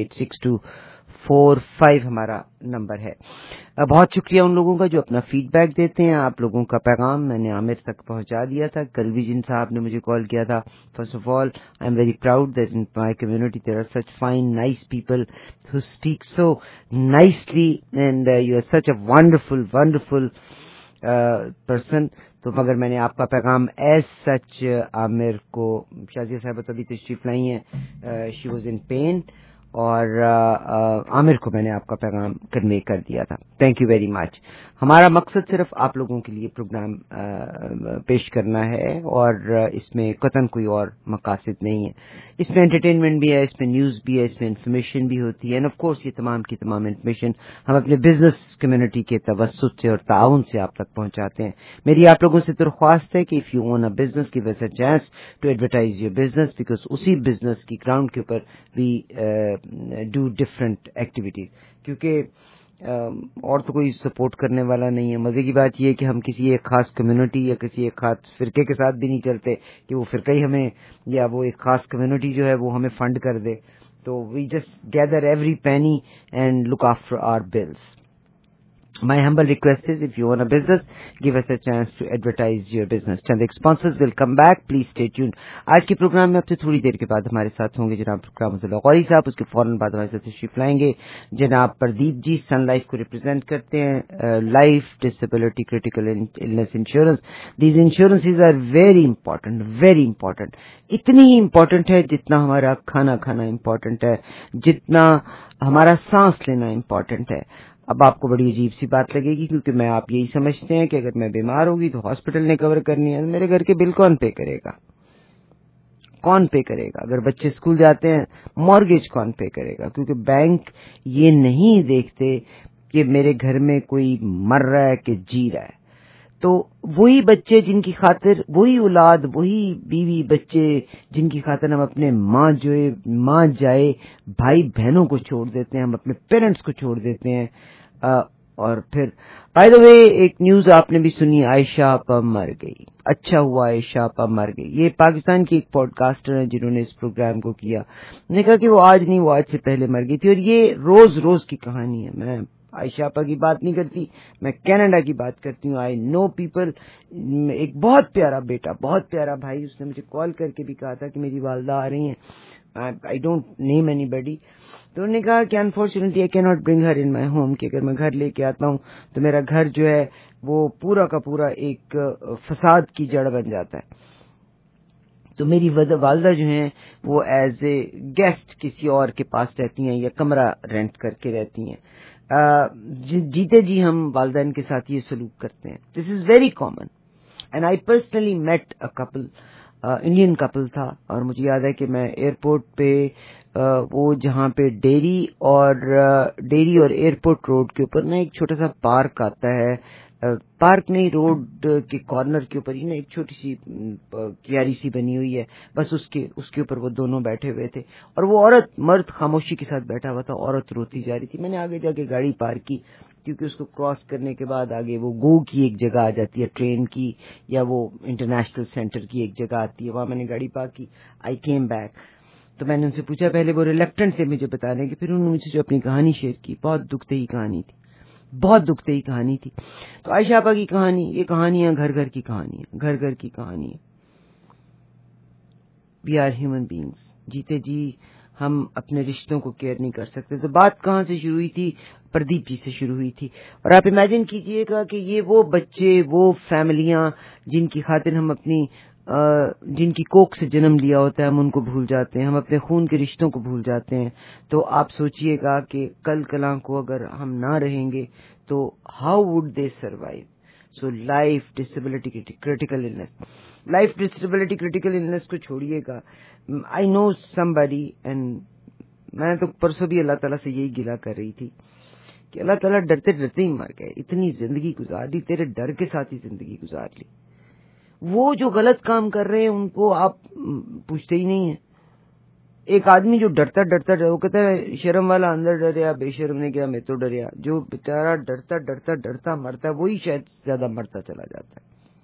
8986245 हमारा नंबर है। बहुत शुक्रिया उन लोगों का जो अपना फीडबैक देते हैं। आप लोगों का पैगाम मैंने आमिर तक पहुंचा दिया था। कल भी जिन साहब ने मुझे कॉल किया था, first of all I am very proud that in my community there are such fine nice people who speak so nicely, and you are such a wonderful person. तो मगर मैंने आपका पैगाम एज सच आमिर को, शाजिया साहब अभी तशरीफ लाई हैं, शी वाज इन पेन, और आमिर को मैंने आपका पैगाम कन्वे कर दिया था। Thank you very much. हमारा मकसद सिर्फ आप लोगों के लिए प्रोग्राम पेश करना है, और इसमें कतन कोई और मकासद नहीं है। इसमें एंटरटेनमेंट भी है, इसमें न्यूज़ भी है, इसमें इन्फॉर्मेशन भी होती है, एंड ऑफ कोर्स ये तमाम की तमाम इन्फॉर्मेशन हम अपने बिजनेस कम्युनिटी के तवस्सुत से और ताउन से आप तक पहुंचाते हैं। मेरी आप लोगों से दरख्वास्त है कि if you own a business, give us a chance to advertise your business, because उसी बिजनेस की ग्राउंड के ऊपर वी डू डिफरेंट एक्टिविटीज, क्योंकि और तो कोई सपोर्ट करने वाला नहीं है। मजे की बात यह है कि हम किसी एक खास कम्युनिटी या किसी एक खास फिरके के साथ भी नहीं चलते कि वो फिरका ही हमें, या वो एक खास कम्युनिटी जो है वो हमें फंड कर दे। तो we just gather every penny and look after our bills. My humble request is, if you own a business, give us a chance to advertise your business. चंद एक sponsors will come back. Please stay tuned. आज के programme में अब से थोड़ी देर के बाद हमारे साथ होंगे जनाब करामतुल्लाह गौरी साहब। उसके फौरन बाद हमारे साथ तशरीफ लाएंगे जनाब प्रदीप जी, सन लाइफ को रिप्रेजेंट करते हैं, life disability critical illness insurance. These insurances are very important. इतनी ही इम्पोर्टेंट है जितना हमारा खाना खाना इम्पोर्टेंट है, जितना हमारा सांस लेना इम्पोर्टेंट है। अब आपको बड़ी अजीब सी बात लगेगी, क्योंकि मैं आप यही समझते हैं कि अगर मैं बीमार होगी तो हॉस्पिटल ने कवर करनी है, तो मेरे घर के बिल कौन पे करेगा? अगर बच्चे स्कूल जाते हैं, मॉर्गेज कौन पे करेगा? क्योंकि बैंक ये नहीं देखते कि मेरे घर में कोई मर रहा है कि जी रहा है। तो वही बच्चे जिनकी खातिर, वही औलाद, वही बीवी बच्चे जिनकी खातिर हम अपने माँ जाए भाई बहनों को छोड़ देते हैं, हम अपने पेरेंट्स को छोड़ देते हैं। और फिर बाय द वे एक न्यूज आपने भी सुनी, आयशा आपा मर गई। अच्छा हुआ आयशा आपा मर गई। ये पाकिस्तान की एक पॉडकास्टर है जिन्होंने इस प्रोग्राम को किया। मैंने कहा कि वो आज नहीं, वो आज से पहले मर गई थी, और ये रोज की कहानी है। मैं आयशा आपा की बात नहीं करती, मैं कनाडा की बात करती हूँ। I know people. एक बहुत प्यारा बेटा, बहुत प्यारा भाई, उसने मुझे कॉल करके भी कहा था कि मेरी वालदा आ रही हैं। I don't name anybody. तो उन्होंने कहा कि unfortunately I can not bring her in my home, कि अगर मैं घर लेके आता हूँ तो मेरा घर जो है वो पूरा का पूरा एक फसाद की जड़ बन जाता है। तो मेरी वालदा जो हैं वो एज ए गेस्ट किसी और के पास रहती हैं, या कमरा रेंट करके रहती हैं। जीते जी हम वालदैन के साथ ये सलूक करते हैं। This is very common, and I personally met a couple, Indian couple था, और मुझे याद है कि मैं एयरपोर्ट पे वो जहाँ पे डेरी और एयरपोर्ट रोड के ऊपर ना एक छोटा सा पार्क आता है, पार्क नहीं, रोड के कॉर्नर के ऊपर ही ना एक छोटी सी क्यारी सी बनी हुई है, बस उसके ऊपर वो दोनों बैठे हुए थे, और वो मर्द खामोशी के साथ बैठा हुआ था, औरत रोती जा रही थी। मैंने आगे जाके गाड़ी पार्क की, کیونکہ اس کو کراس کرنے کے بعد آگے وہ گو کی ایک جگہ آ جاتی ہے ٹرین کی, یا وہ انٹرنیشنل سینٹر کی ایک جگہ آتی ہے. وہاں میں نے گاڑی پارک کی. I came back. تو میں نے ان سے پوچھا, پہلے وہ ریلیکٹنٹ تھے مجھے بتانے کے, پھر انہوں نے مجھ سے جو اپنی کہانی شیئر کی, بہت دکھ دہی کہانی تھی, بہت دکھ دہی کہانی تھی. تو عائشہ آپا کی کہانی, یہ کہانیاں گھر گھر کی کہانی ہے, گھر گھر کی کہانی ہے. وی آر ہیومن بینگس, جیتے جی ہم اپنے رشتوں کو کیئر نہیں کر سکتے. تو بات کہاں سے شروع ہوئی تھی؟ پردیپ جی سے شروع ہوئی تھی. اور آپ امیجن کیجئے گا کہ یہ وہ بچے, وہ فیملیاں جن کی خاطر ہم اپنی جن کی کوکھ سے جنم لیا ہوتا ہے, ہم ان کو بھول جاتے ہیں, ہم اپنے خون کے رشتوں کو بھول جاتے ہیں. تو آپ سوچئے گا کہ کل کلاں کو اگر ہم نہ رہیں گے تو how would they survive. So life disability critical illness, life disability critical illness کو چھوڑیے گا. آئی نو سم بڈی, اینڈ میں تو پرسوں بھی اللہ تعالیٰ سے یہی گلا کر رہی تھی کہ اللہ تعالیٰ ڈرتے ڈرتے ہی مر گئے. اتنی زندگی گزار لی, تیرے ڈر کے ساتھ ہی زندگی گزار لی. وہ جو غلط کام کر رہے ہیں ان کو آپ پوچھتے ہی نہیں ہیں. ایک آدمی جو ڈرتا ڈرتا وہ کہتا ہے شرم والا اندر ڈریا, بے شرم نے کیا میں تو ڈریا. جو بیچارہ ڈرتا ڈرتا ڈرتا مرتا ہے وہی شاید زیادہ مرتا چلا جاتا ہے.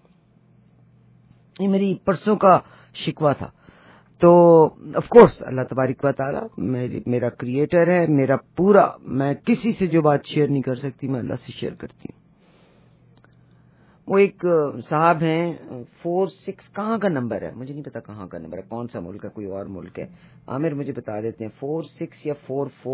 یہ میری پرسوں کا شکوہ تھا. تو آف کورس اللہ تبارک و تعالی میرا کریٹر ہے, میرا پورا, میں کسی سے جو بات شیئر نہیں کر سکتی میں اللہ سے شیئر کرتی ہوں. وہ ایک صاحب ہیں 46, کہاں کا نمبر ہے مجھے نہیں پتا, کہاں کا نمبر ہے, کون سا ملک ہے, کوئی اور ملک ہے. عامر مجھے بتا دیتے ہیں 46 یا 44